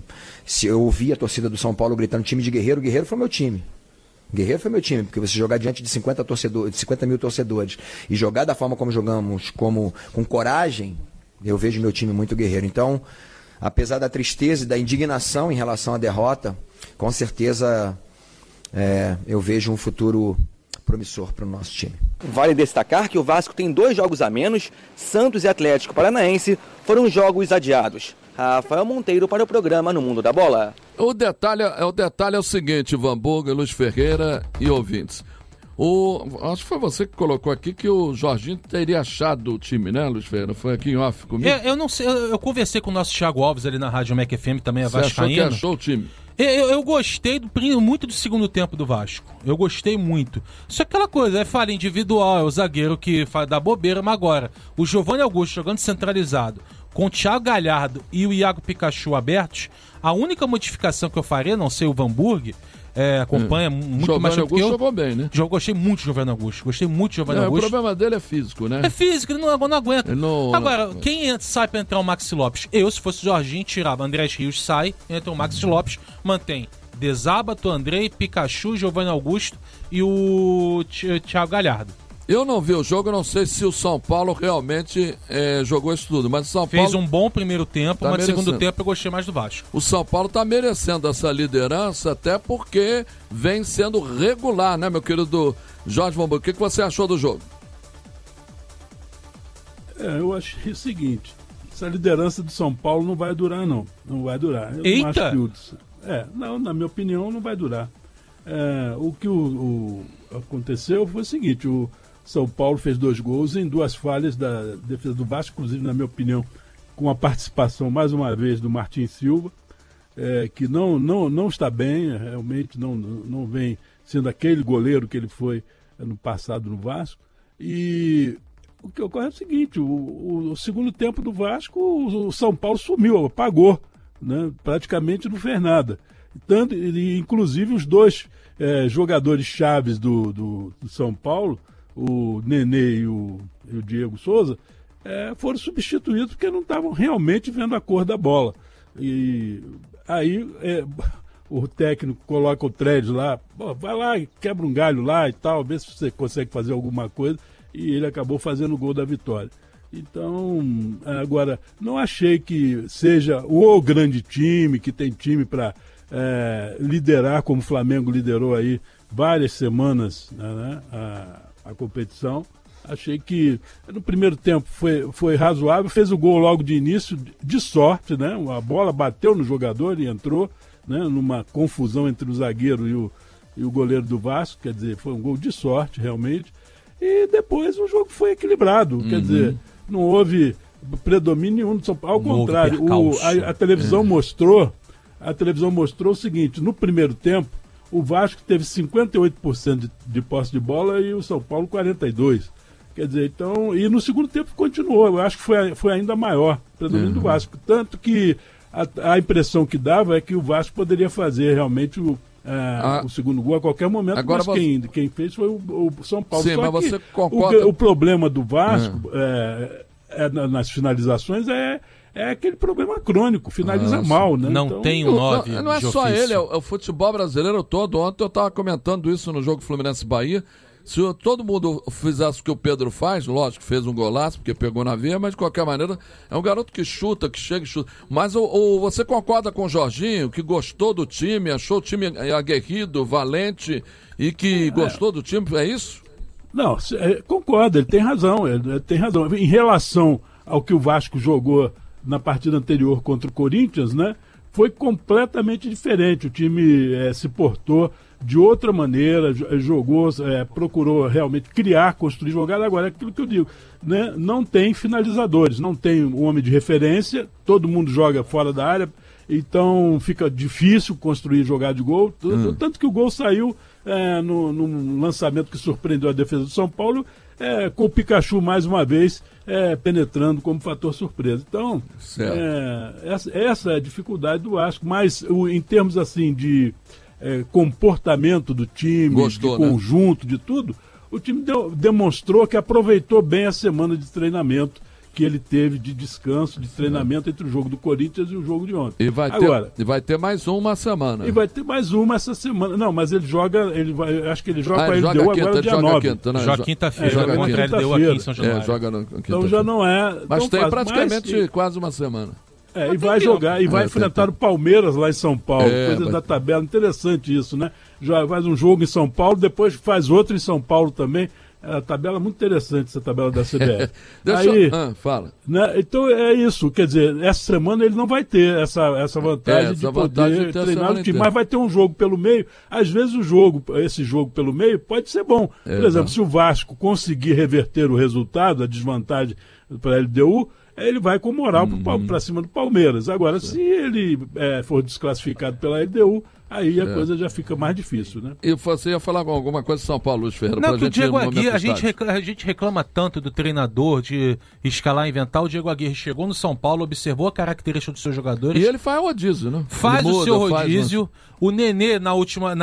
Se eu ouvi a torcida do São Paulo gritando time de Guerreiro, Guerreiro foi meu time. Guerreiro foi meu time, porque você jogar diante de 50 mil torcedores e jogar da forma como jogamos, com coragem, eu vejo meu time muito guerreiro. Então, apesar da tristeza e da indignação em relação à derrota, com certeza eu vejo um futuro promissor para o nosso time. Vale destacar que o Vasco tem 2 jogos a menos. Santos e Atlético Paranaense foram jogos adiados. Rafael Monteiro para o programa No Mundo da Bola. O detalhe é o seguinte, Van Burger, Luiz Ferreira e ouvintes. Acho que foi você que colocou aqui que o Jorginho teria achado o time, né, Luiz Ferreira? Foi aqui em off comigo? Eu não sei, eu conversei com o nosso Thiago Alves ali na Rádio Mac FM, também a Vascaína. Você achou o time? Eu gostei muito do segundo tempo do Vasco. Eu gostei muito. Só aquela coisa, é falha individual, é o zagueiro que dá bobeira, mas agora, o Giovanni Augusto jogando centralizado, com o Thiago Galhardo e o Iago Pikachu abertos, a única modificação que eu faria, não sei o Van Burg, acompanha muito mais do que eu. Jogou bem, né? Gostei muito de Giovanni Augusto. Augusto. O problema dele é físico, né? É físico, ele não aguenta. Agora, quem sai pra entrar o Maxi Lopes? Eu, se fosse o Jorginho, tirava Andrés Rios, sai, entra o Maxi Lopes, mantém Desábato, Andrei, Pikachu, Giovanni Augusto e o Thiago Galhardo. Eu não vi o jogo, não sei se o São Paulo realmente jogou isso tudo, mas o São Fez Paulo um bom primeiro tempo, mas no segundo tempo eu gostei mais do Vasco. O São Paulo está merecendo essa liderança, até porque vem sendo regular, né, meu querido Jorge Bombo? O que você achou do jogo? Eu achei o seguinte, essa liderança do São Paulo não vai durar, não. Não vai durar. Eu Eita! Não acho que não, na minha opinião, não vai durar. O que aconteceu foi o seguinte, o São Paulo fez 2 gols em 2 falhas da defesa do Vasco, inclusive, na minha opinião, com a participação, mais uma vez, do Martin Silva, que não está bem, realmente não vem sendo aquele goleiro que ele foi no passado no Vasco. E o que ocorre é o seguinte, o segundo tempo do Vasco, o São Paulo sumiu, apagou, né? Praticamente não fez nada. Tanto, inclusive os 2 jogadores chaves do São Paulo, o Nenê e o Diego Souza, foram substituídos porque não estavam realmente vendo a cor da bola. E aí o técnico coloca o Tredes lá, vai lá, quebra um galho lá e tal, vê se você consegue fazer alguma coisa, e ele acabou fazendo o gol da vitória. Então, agora, não achei que seja o grande time, que tem time para liderar, como o Flamengo liderou aí várias semanas, né, a competição. Achei que no primeiro tempo foi razoável, fez o gol logo de início, de sorte, né? A bola bateu no jogador e entrou, né, numa confusão entre o zagueiro e o goleiro do Vasco, quer dizer, foi um gol de sorte, realmente. E depois o jogo foi equilibrado, quer dizer, não houve predomínio nenhum do São Paulo. Ao contrário, a televisão mostrou o seguinte, no primeiro tempo, o Vasco teve 58% de posse de bola e o São Paulo 42%. Quer dizer, então, e no segundo tempo continuou, eu acho que foi ainda maior o predomínio do Vasco. Tanto que a impressão que dava é que o Vasco poderia fazer realmente o segundo gol a qualquer momento, agora mas quem fez foi o São Paulo. Sim, só mas que você concorda... o problema do Vasco nas finalizações é aquele problema crônico, finaliza mal, né? Não então, tem um 9 Não é só ele, é o futebol brasileiro todo. Ontem eu estava comentando isso no jogo Fluminense-Bahia. Se todo mundo fizesse o que o Pedro faz, lógico, fez um golaço, porque pegou na veia, mas de qualquer maneira é um garoto que chuta, que chega e chuta. Mas você concorda com o Jorginho, que gostou do time, achou o time aguerrido, valente e que gostou do time, é isso? Não, concordo, ele tem razão. Em relação ao que o Vasco jogou na partida anterior contra o Corinthians, né, foi completamente diferente. O time se portou de outra maneira, jogou, procurou realmente criar, construir jogada. Agora, é aquilo que eu digo, né? Não tem finalizadores, não tem um homem de referência, todo mundo joga fora da área, então fica difícil construir jogada de gol. Tanto que o gol saiu num lançamento que surpreendeu a defesa do São Paulo, com o Pikachu mais uma vez penetrando como fator surpresa. Então, essa é a dificuldade do Vasco, mas em termos assim de comportamento do time, gostou, de conjunto, né? De tudo, o time demonstrou que aproveitou bem a semana de treinamento que ele teve, de descanso, de treinamento entre o jogo do Corinthians e o jogo de ontem. E vai ter mais uma semana. E vai ter mais uma essa semana. Não, mas ele joga, acho que ele joga com a LDU agora dia 9. Joga quinta-feira, joga contra a LDU aqui em São Januário. Então já não é... Mas tem praticamente quase uma semana. E vai jogar, e vai enfrentar o Palmeiras lá em São Paulo, coisa da tabela, interessante isso, né? Já faz um jogo em São Paulo, depois faz outro em São Paulo também. A tabela é muito interessante, essa tabela da CBF. Fala. Né, então é isso, quer dizer, essa semana ele não vai ter essa vantagem de poder treinar o time, mas vai ter um jogo pelo meio. Às vezes esse jogo pelo meio pode ser bom. Por exemplo, se o Vasco conseguir reverter o resultado, a desvantagem para a LDU, ele vai com moral para cima do Palmeiras. Agora, se ele for desclassificado pela LDU, aí a coisa já fica mais difícil, né? E você ia falar alguma coisa de São Paulo, Luiz Ferreira? Não, que o Diego Aguirre, a gente reclama tanto do treinador de escalar e inventar. O Diego Aguirre chegou no São Paulo, observou a característica dos seus jogadores. E ele faz o rodízio, né? Faz o seu rodízio. O Nenê, na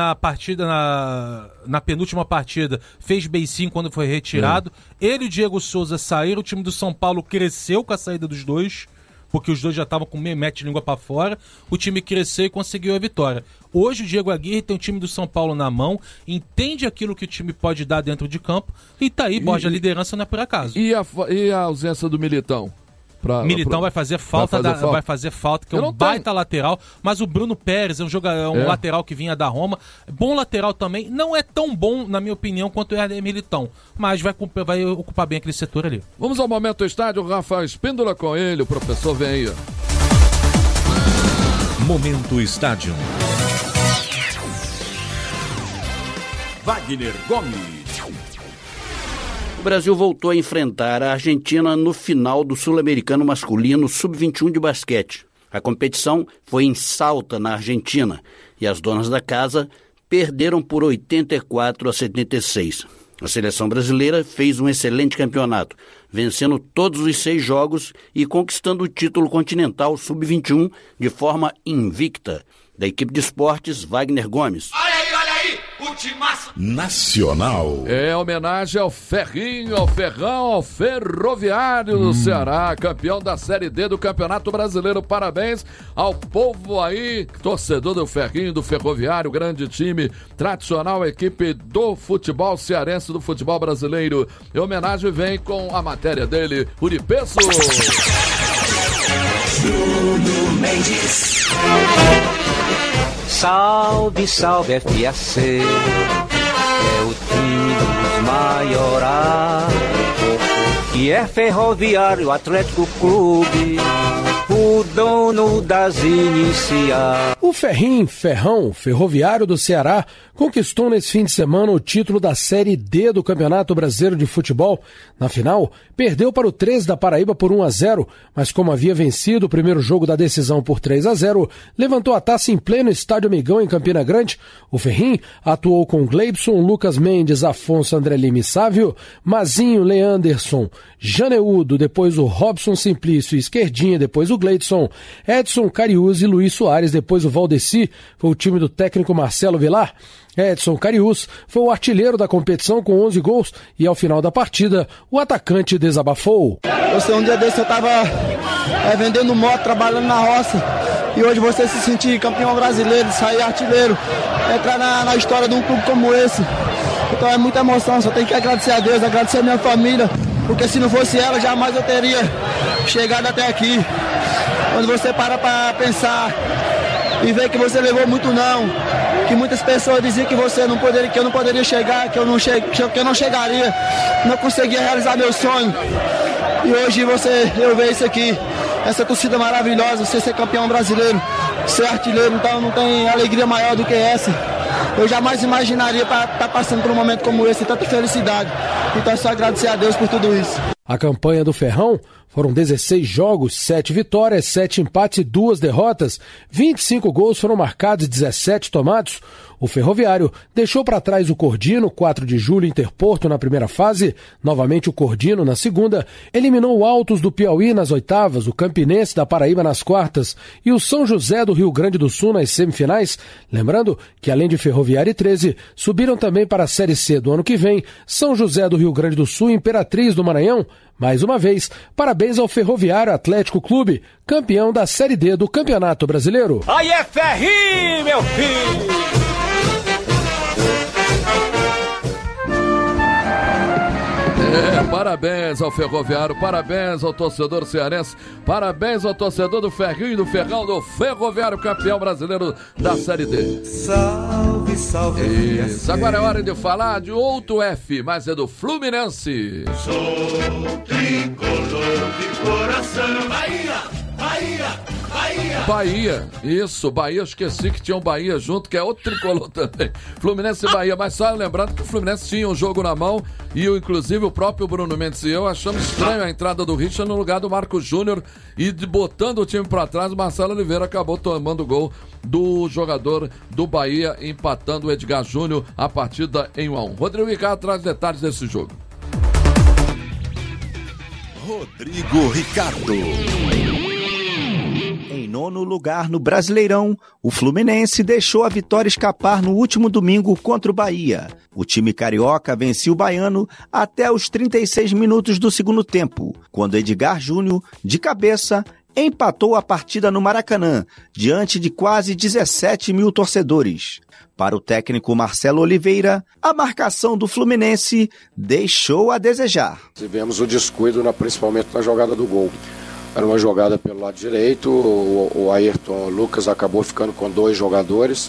penúltima partida, fez beicinho quando foi retirado. Ele e o Diego Souza saíram, o time do São Paulo cresceu com a saída dos dois. porque os dois já estavam com meio metro de língua para fora, o time cresceu e conseguiu a vitória. Hoje o Diego Aguirre tem o time do São Paulo na mão, entende aquilo que o time pode dar dentro de campo e tá aí, Borja, a liderança não é por acaso. E a ausência do Militão? Militão vai fazer falta, que é um baita lateral, mas o Bruno Pérez é um lateral que vinha da Roma, bom lateral também, não é tão bom, na minha opinião, quanto o Militão, mas vai ocupar bem aquele setor ali. Vamos ao Momento Estádio, Rafael Espíndola com ele, o professor vem aí. Momento Estádio. Wagner Gomes. O Brasil voltou a enfrentar a Argentina no final do Sul-Americano Masculino Sub-21 de basquete. A competição foi em Salta, na Argentina, e as donas da casa perderam por 84-76. A seleção brasileira fez um excelente campeonato, vencendo todos os 6 jogos e conquistando o título continental Sub-21 de forma invicta. Da equipe de esportes, Wagner Gomes. Olha aí, Nacional. É homenagem ao Ferrinho, ao Ferrão, ao Ferroviário do Ceará, campeão da Série D do Campeonato Brasileiro. Parabéns ao povo aí, torcedor do Ferrinho, do Ferroviário, grande time, tradicional equipe do futebol cearense, do futebol brasileiro. E homenagem vem com a matéria dele, Uripeço. Bruno Mendes. Salve, salve FAC, é o time dos maiorais, que é Ferroviário Atlético Clube, o dono das iniciais. O Ferrão, Ferroviário do Ceará, conquistou nesse fim de semana o título da Série D do Campeonato Brasileiro de Futebol. Na final, perdeu para o 13 da Paraíba por 1-0, mas como havia vencido o primeiro jogo da decisão por 3-0, levantou a taça em pleno Estádio Amigão em Campina Grande. O Ferrinho atuou com Gleibson, Lucas Mendes, Afonso, André Lima e Sávio, Mazinho, Leanderson, Janeudo, depois o Robson Simplício, Esquerdinha, depois o Gleidson, Edson Cariús e Luiz Soares, depois o Valdeci. Foi o time do técnico Marcelo Vilar. Edson Cariús foi o artilheiro da competição com 11 gols e ao final da partida o atacante desabafou. Um dia desse eu estava vendendo moto, trabalhando na roça, e hoje você se sentir campeão brasileiro, sair artilheiro, entrar na história de um clube como esse, então é muita emoção. Só tenho que agradecer a Deus, agradecer a minha família, porque se não fosse ela jamais eu teria chegado até aqui. Quando você para pensar e ver que você levou muito não, que muitas pessoas diziam que você não poderia, que eu não poderia chegar, que eu não chegaria, não conseguia realizar meu sonho. E hoje eu ver isso aqui, essa torcida maravilhosa, você ser campeão brasileiro, ser artilheiro, então não tem alegria maior do que essa. Eu jamais imaginaria estar passando por um momento como esse, tanta felicidade. Então é só agradecer a Deus por tudo isso. A campanha do Ferrão foram 16 jogos, 7 vitórias, 7 empates e 2 derrotas. 25 gols foram marcados e 17 tomados. O Ferroviário deixou para trás o Cordino, 4 de julho, Interporto na primeira fase, novamente o Cordino na segunda, eliminou o Altos do Piauí nas oitavas, o Campinense da Paraíba nas quartas e o São José do Rio Grande do Sul nas semifinais. Lembrando que além de Ferroviário e 13, subiram também para a Série C do ano que vem, São José do Rio Grande do Sul e Imperatriz do Maranhão. Mais uma vez, parabéns ao Ferroviário Atlético Clube, campeão da Série D do Campeonato Brasileiro. Aí é Ferrinho, meu filho! Parabéns ao Ferroviário, parabéns ao torcedor cearense, parabéns ao torcedor do Ferrinho e do Ferrão, do Ferroviário, campeão brasileiro da Série D. Salve, salve. Isso, agora é hora de falar de outro F, mas é do Fluminense. Sou tricolor de coração, Bahia, Bahia. Bahia, isso, Bahia, eu esqueci que tinha um Bahia junto, que é outro tricolor também. Fluminense e Bahia, mas só lembrando que o Fluminense tinha um jogo na mão e inclusive o próprio Bruno Mendes e eu achamos estranho a entrada do Richard no lugar do Marcos Júnior e botando o time para trás, o Marcelo Oliveira acabou tomando o gol do jogador do Bahia, empatando o Edgar Júnior a partida em 1-1. Rodrigo Ricardo traz detalhes desse jogo. Rodrigo Ricardo. Em nono lugar no Brasileirão, o Fluminense deixou a vitória escapar no último domingo contra o Bahia. O time carioca venceu o baiano até os 36 minutos do segundo tempo, quando Edgar Júnior, de cabeça, empatou a partida no Maracanã, diante de quase 17 mil torcedores. Para o técnico Marcelo Oliveira, a marcação do Fluminense deixou a desejar. Tivemos o descuido, principalmente na jogada do gol. Era uma jogada pelo lado direito, o Ayrton Lucas acabou ficando com 2 jogadores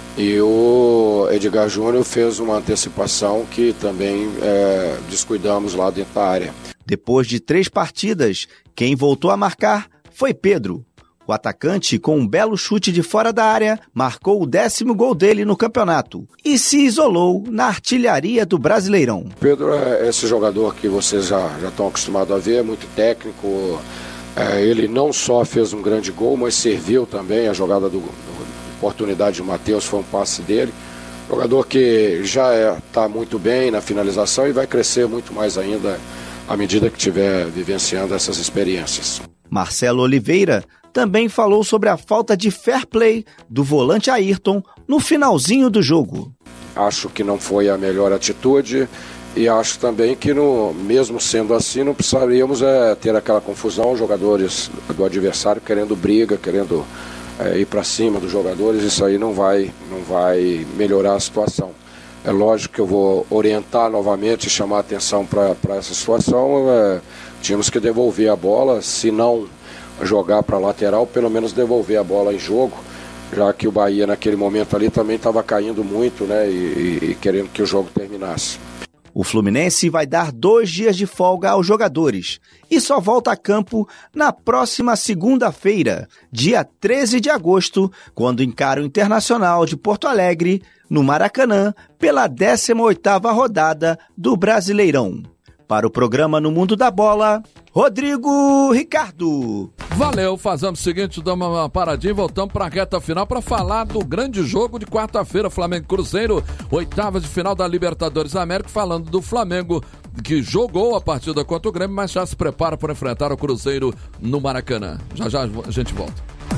e o Edgar Júnior fez uma antecipação que também descuidamos lá dentro da área. Depois de 3 partidas, quem voltou a marcar foi Pedro. O atacante, com um belo chute de fora da área, marcou o 10º gol dele no campeonato e se isolou na artilharia do Brasileirão. Pedro é esse jogador que vocês já estão acostumados a ver, é muito técnico. Ele não só fez um grande gol, mas serviu também. A jogada do oportunidade de Matheus foi um passe dele. Jogador que já está muito bem na finalização e vai crescer muito mais ainda à medida que estiver vivenciando essas experiências. Marcelo Oliveira também falou sobre a falta de fair play do volante Ayrton no finalzinho do jogo. Acho que não foi a melhor atitude e acho também que, mesmo sendo assim, não precisaríamos ter aquela confusão, jogadores do adversário querendo briga, querendo ir para cima dos jogadores. Isso aí não vai melhorar a situação. É lógico que eu vou orientar novamente e chamar a atenção para essa situação. Tínhamos que devolver a bola, se não jogar para a lateral, pelo menos devolver a bola em jogo, já que o Bahia naquele momento ali também estava caindo muito, né, e querendo que o jogo terminasse. O Fluminense vai dar 2 dias de folga aos jogadores e só volta a campo na próxima segunda-feira, dia 13 de agosto, quando encara o Internacional de Porto Alegre, no Maracanã, pela 18ª rodada do Brasileirão. Para o programa No Mundo da Bola, Rodrigo Ricardo. Valeu, fazemos o seguinte, damos uma paradinha e voltamos para a reta final para falar do grande jogo de quarta-feira, Flamengo e Cruzeiro, 8ª de final da Libertadores da América, falando do Flamengo que jogou a partida contra o Grêmio, mas já se prepara para enfrentar o Cruzeiro no Maracanã. Já a gente volta.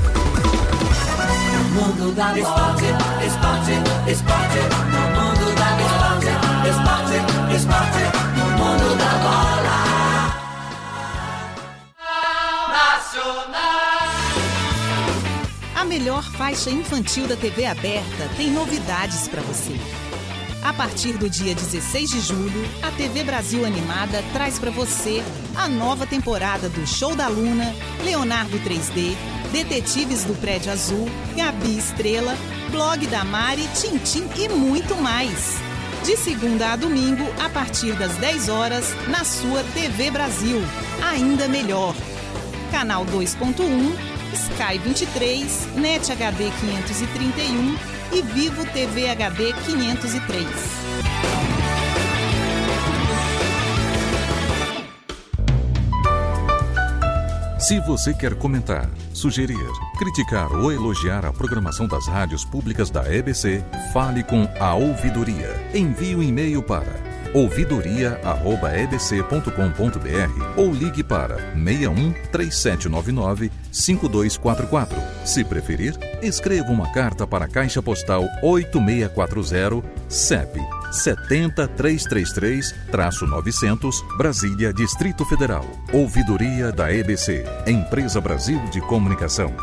Mundo da esporte, no mundo da esporte, no mundo da bola. Nacional. A melhor faixa infantil da TV aberta tem novidades para você. A partir do dia 16 de julho, a TV Brasil Animada traz para você a nova temporada do Show da Luna, Leonardo 3D, Detetives do Prédio Azul, Gabi Estrela, Blog da Mari, Tintim e muito mais. De segunda a domingo, a partir das 10 horas, na sua TV Brasil. Ainda melhor. Canal 2.1, Sky 23, NET HD 531 e Vivo TV HD 503. Se você quer comentar, sugerir, criticar ou elogiar a programação das rádios públicas da EBC, fale com a Ouvidoria. Envie um e-mail para ouvidoria@ebc.com.br ou ligue para 61 3799 5244. Se preferir, escreva uma carta para a Caixa Postal 8640, CEP 70333-900, Brasília, Distrito Federal. Ouvidoria da EBC, Empresa Brasil de Comunicação.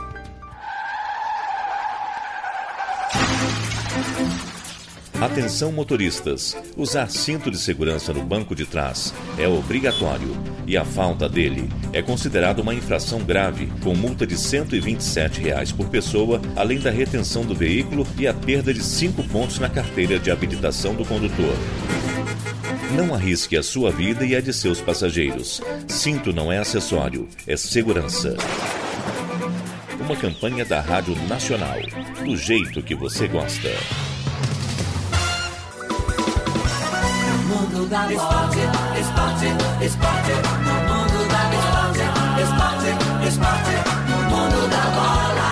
Atenção motoristas, usar cinto de segurança no banco de trás é obrigatório e a falta dele é considerada uma infração grave, com multa de R$ 127 por pessoa, além da retenção do veículo e a perda de 5 pontos na carteira de habilitação do condutor. Não arrisque a sua vida e a de seus passageiros. Cinto não é acessório, é segurança. Uma campanha da Rádio Nacional, do jeito que você gosta. Mundo da esporte, no mundo da esporte, no mundo da bola.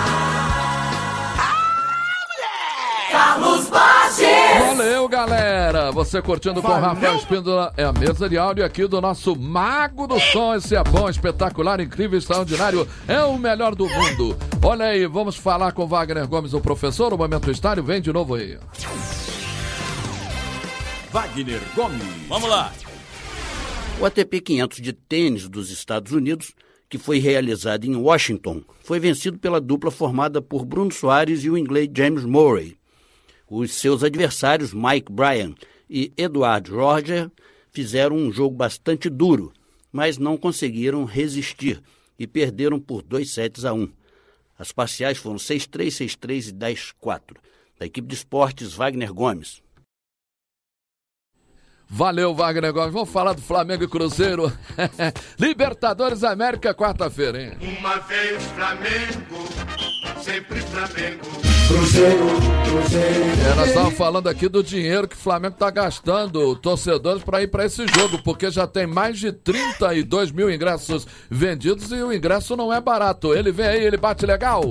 Carlos Borges! Valeu, galera! Você curtindo com o Rafael Espíndola, é a mesa de áudio aqui do nosso Mago do Som. Esse é bom, espetacular, incrível, extraordinário, é o melhor do mundo. Olha aí, vamos falar com Wagner Gomes, o professor. O Momento Estádio vem de novo aí. Wagner Gomes. Vamos lá. O ATP 500 de tênis dos Estados Unidos, que foi realizado em Washington, foi vencido pela dupla formada por Bruno Soares e o inglês James Murray. Os seus adversários, Mike Bryan e Edward Roger, fizeram um jogo bastante duro, mas não conseguiram resistir e perderam por 2-1. As parciais foram 6-3, 6-3 e 10-4. Da equipe de esportes, Wagner Gomes. Valeu, Wagner Gomes. Vamos falar do Flamengo e Cruzeiro. Libertadores América, quarta-feira, hein? Uma vez Flamengo, sempre Flamengo. Cruzeiro. Nós estávamos falando aqui do dinheiro que o Flamengo está gastando, torcedores, para ir para esse jogo, porque já tem mais de 32 mil ingressos vendidos e o ingresso não é barato. Ele vem aí, ele bate legal.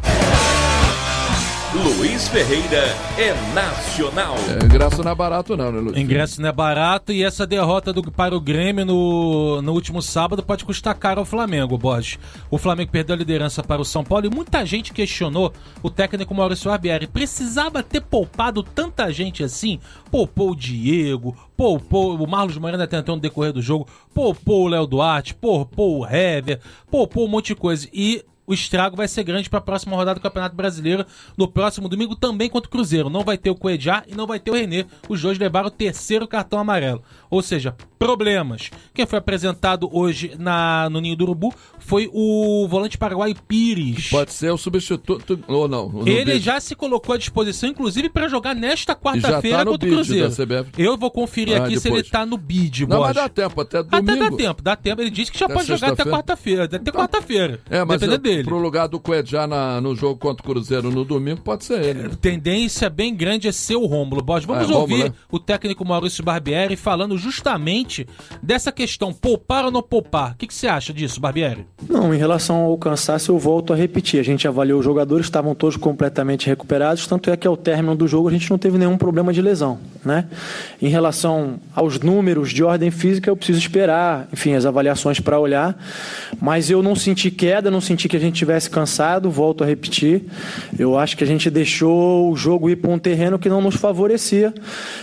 Luiz Ferreira é nacional. Ingresso não é barato não, né, Luiz? Ingresso não é barato e essa derrota para o Grêmio no último sábado pode custar caro ao Flamengo, Borges. O Flamengo perdeu a liderança para o São Paulo e muita gente questionou o técnico Maurício Barbieri. Precisava ter poupado tanta gente assim? Poupou o Diego, poupou o Marlos Moreno tentou no decorrer do jogo, poupou o Léo Duarte, poupou o Hever, poupou um monte de coisa e o estrago vai ser grande para a próxima rodada do Campeonato Brasileiro, no próximo domingo também contra o Cruzeiro. Não vai ter o Cuejá e não vai ter o René. Os dois levaram o terceiro cartão amarelo. Ou seja, problemas. Quem foi apresentado hoje no Ninho do Urubu foi o volante paraguaio Pires. Pode ser o substituto ou não. Ele já se colocou à disposição, inclusive, para jogar nesta quarta-feira contra o Cruzeiro. Eu vou conferir aqui depois. Se ele está no bid. Não, mas dá tempo, até domingo. Até dá tempo. Ele disse que já pode jogar até quarta-feira. Até quarta-feira. Mas dependendo dele. Pro lugar do Cuejá no jogo contra o Cruzeiro no domingo, pode ser ele. Né? Tendência bem grande é ser o Rômulo. Vamos ouvir o técnico Maurício Barbieri falando justamente dessa questão, poupar ou não poupar. O que você acha disso, Barbieri? Não, em relação ao cansaço, eu volto a repetir. A gente avaliou os jogadores, estavam todos completamente recuperados, tanto é que ao término do jogo a gente não teve nenhum problema de lesão, né? Em relação aos números de ordem física, eu preciso esperar, enfim, as avaliações para olhar, mas eu não senti queda, não senti que a gente estivesse cansado, volto a repetir. Eu acho que a gente deixou o jogo ir para um terreno que não nos favorecia.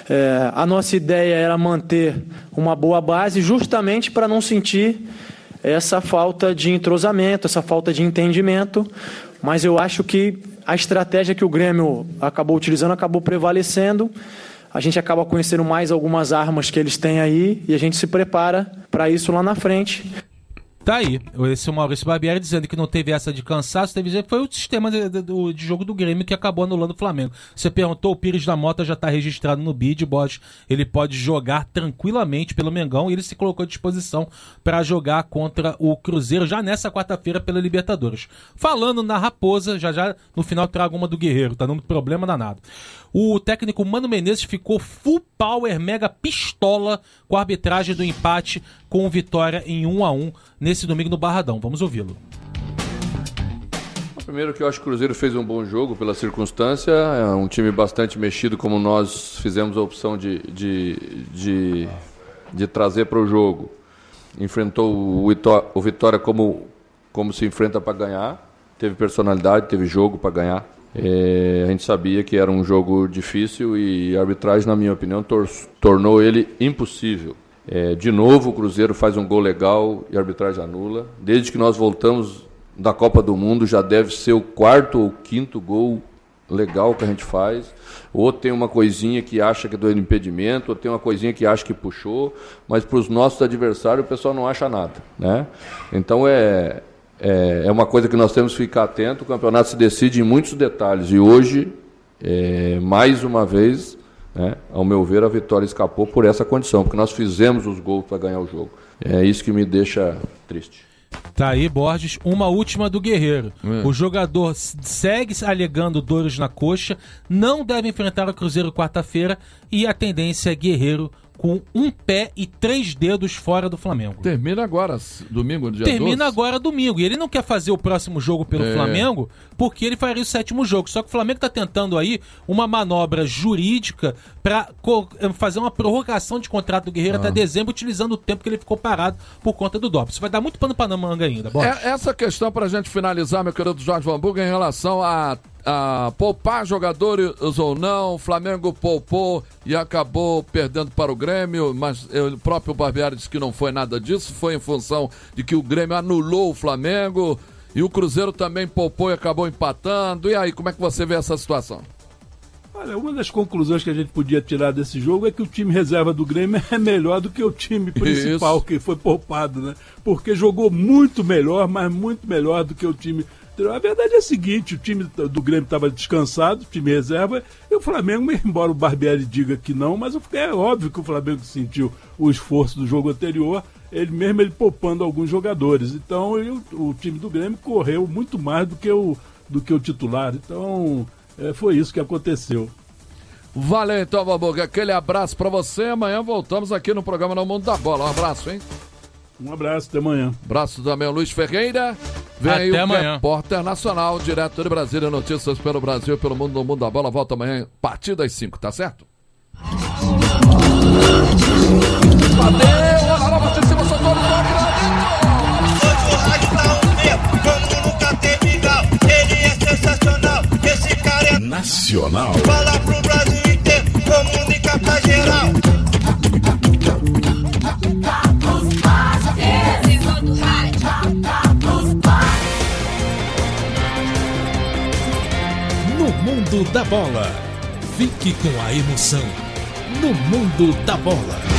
A nossa ideia era manter uma boa base justamente para não sentir essa falta de entrosamento, essa falta de entendimento, mas eu acho que a estratégia que o Grêmio acabou utilizando acabou prevalecendo. A gente acaba conhecendo mais algumas armas que eles têm aí e a gente se prepara para isso lá na frente. Tá aí, esse é o Maurício Barbieri dizendo que não teve essa de cansaço, teve dizer que foi o sistema de jogo do Grêmio que acabou anulando o Flamengo. Você perguntou, o Pires da Mota já está registrado no BID, Borges, ele pode jogar tranquilamente pelo Mengão e ele se colocou à disposição para jogar contra o Cruzeiro já nessa quarta-feira pela Libertadores. Falando na Raposa, já no final trago uma do Guerreiro, tá dando problema danado. O técnico Mano Menezes ficou full power, mega pistola com a arbitragem do empate com o Vitória em 1-1 nesse domingo no Barradão. Vamos ouvi-lo. Primeiro que eu acho que o Cruzeiro fez um bom jogo pela circunstância, é um time bastante mexido, como nós fizemos a opção de trazer para o jogo. Enfrentou o Vitória como se enfrenta para ganhar, teve personalidade, teve jogo para ganhar. A gente sabia que era um jogo difícil e a arbitragem, na minha opinião, tornou ele impossível. De novo, o Cruzeiro faz um gol legal e a arbitragem anula. Desde que nós voltamos da Copa do Mundo, já deve ser o 4º ou 5º gol legal que a gente faz. Ou tem uma coisinha que acha que deu impedimento, ou tem uma coisinha que acha que puxou, mas para os nossos adversários o pessoal não acha nada, né? Então é uma coisa que nós temos que ficar atento. O campeonato se decide em muitos detalhes e hoje, mais uma vez, né, ao meu ver, a Vitória escapou por essa condição, porque nós fizemos os gols para ganhar o jogo. É isso que me deixa triste. Tá aí, Borges, uma última do Guerreiro. O jogador segue alegando dores na coxa, não deve enfrentar o Cruzeiro quarta-feira e a tendência é Guerreiro com um pé e 3 dedos fora do Flamengo. Termina agora, domingo, dia 12. Termina agora, domingo. E ele não quer fazer o próximo jogo pelo Flamengo, porque ele faria o 7º jogo. Só que o Flamengo está tentando aí uma manobra jurídica para fazer uma prorrogação de contrato do Guerreiro até dezembro, utilizando o tempo que ele ficou parado por conta do doping. Isso vai dar muito pano para manga ainda. Essa questão, para a gente finalizar, meu querido Jorge Van Burg, em relação a poupar jogadores ou não. O Flamengo poupou e acabou perdendo para o Grêmio, mas o próprio Barbieri disse que não foi nada disso, foi em função de que o Grêmio anulou o Flamengo e o Cruzeiro também poupou e acabou empatando. E aí, como é que você vê essa situação? Olha, uma das conclusões que a gente podia tirar desse jogo é que o time reserva do Grêmio é melhor do que o time principal, que foi poupado, né? Porque jogou muito melhor, mas muito melhor do que o time... A verdade é a seguinte, o time do Grêmio estava descansado, o time reserva, e o Flamengo, embora o Barbieri diga que não, mas é óbvio que o Flamengo sentiu o esforço do jogo anterior, ele poupando alguns jogadores. Então o time do Grêmio correu muito mais do que o titular. Então... foi isso que aconteceu. Valeu então, Babuca. Aquele abraço pra você. Amanhã voltamos aqui no programa No Mundo da Bola. Um abraço, hein? Um abraço, até amanhã. Abraço também ao Luiz Ferreira. Vem aí o repórter nacional, direto de Brasília, notícias pelo Brasil e pelo mundo, No Mundo da Bola. Volta amanhã a partir das 5, tá certo? Bateu, olha lá, você se soltou no toque lá dentro. Nacional. Fala pro Brasil inteiro, comunica pra geral. No Mundo da Bola. Fique com a emoção. No Mundo da Bola.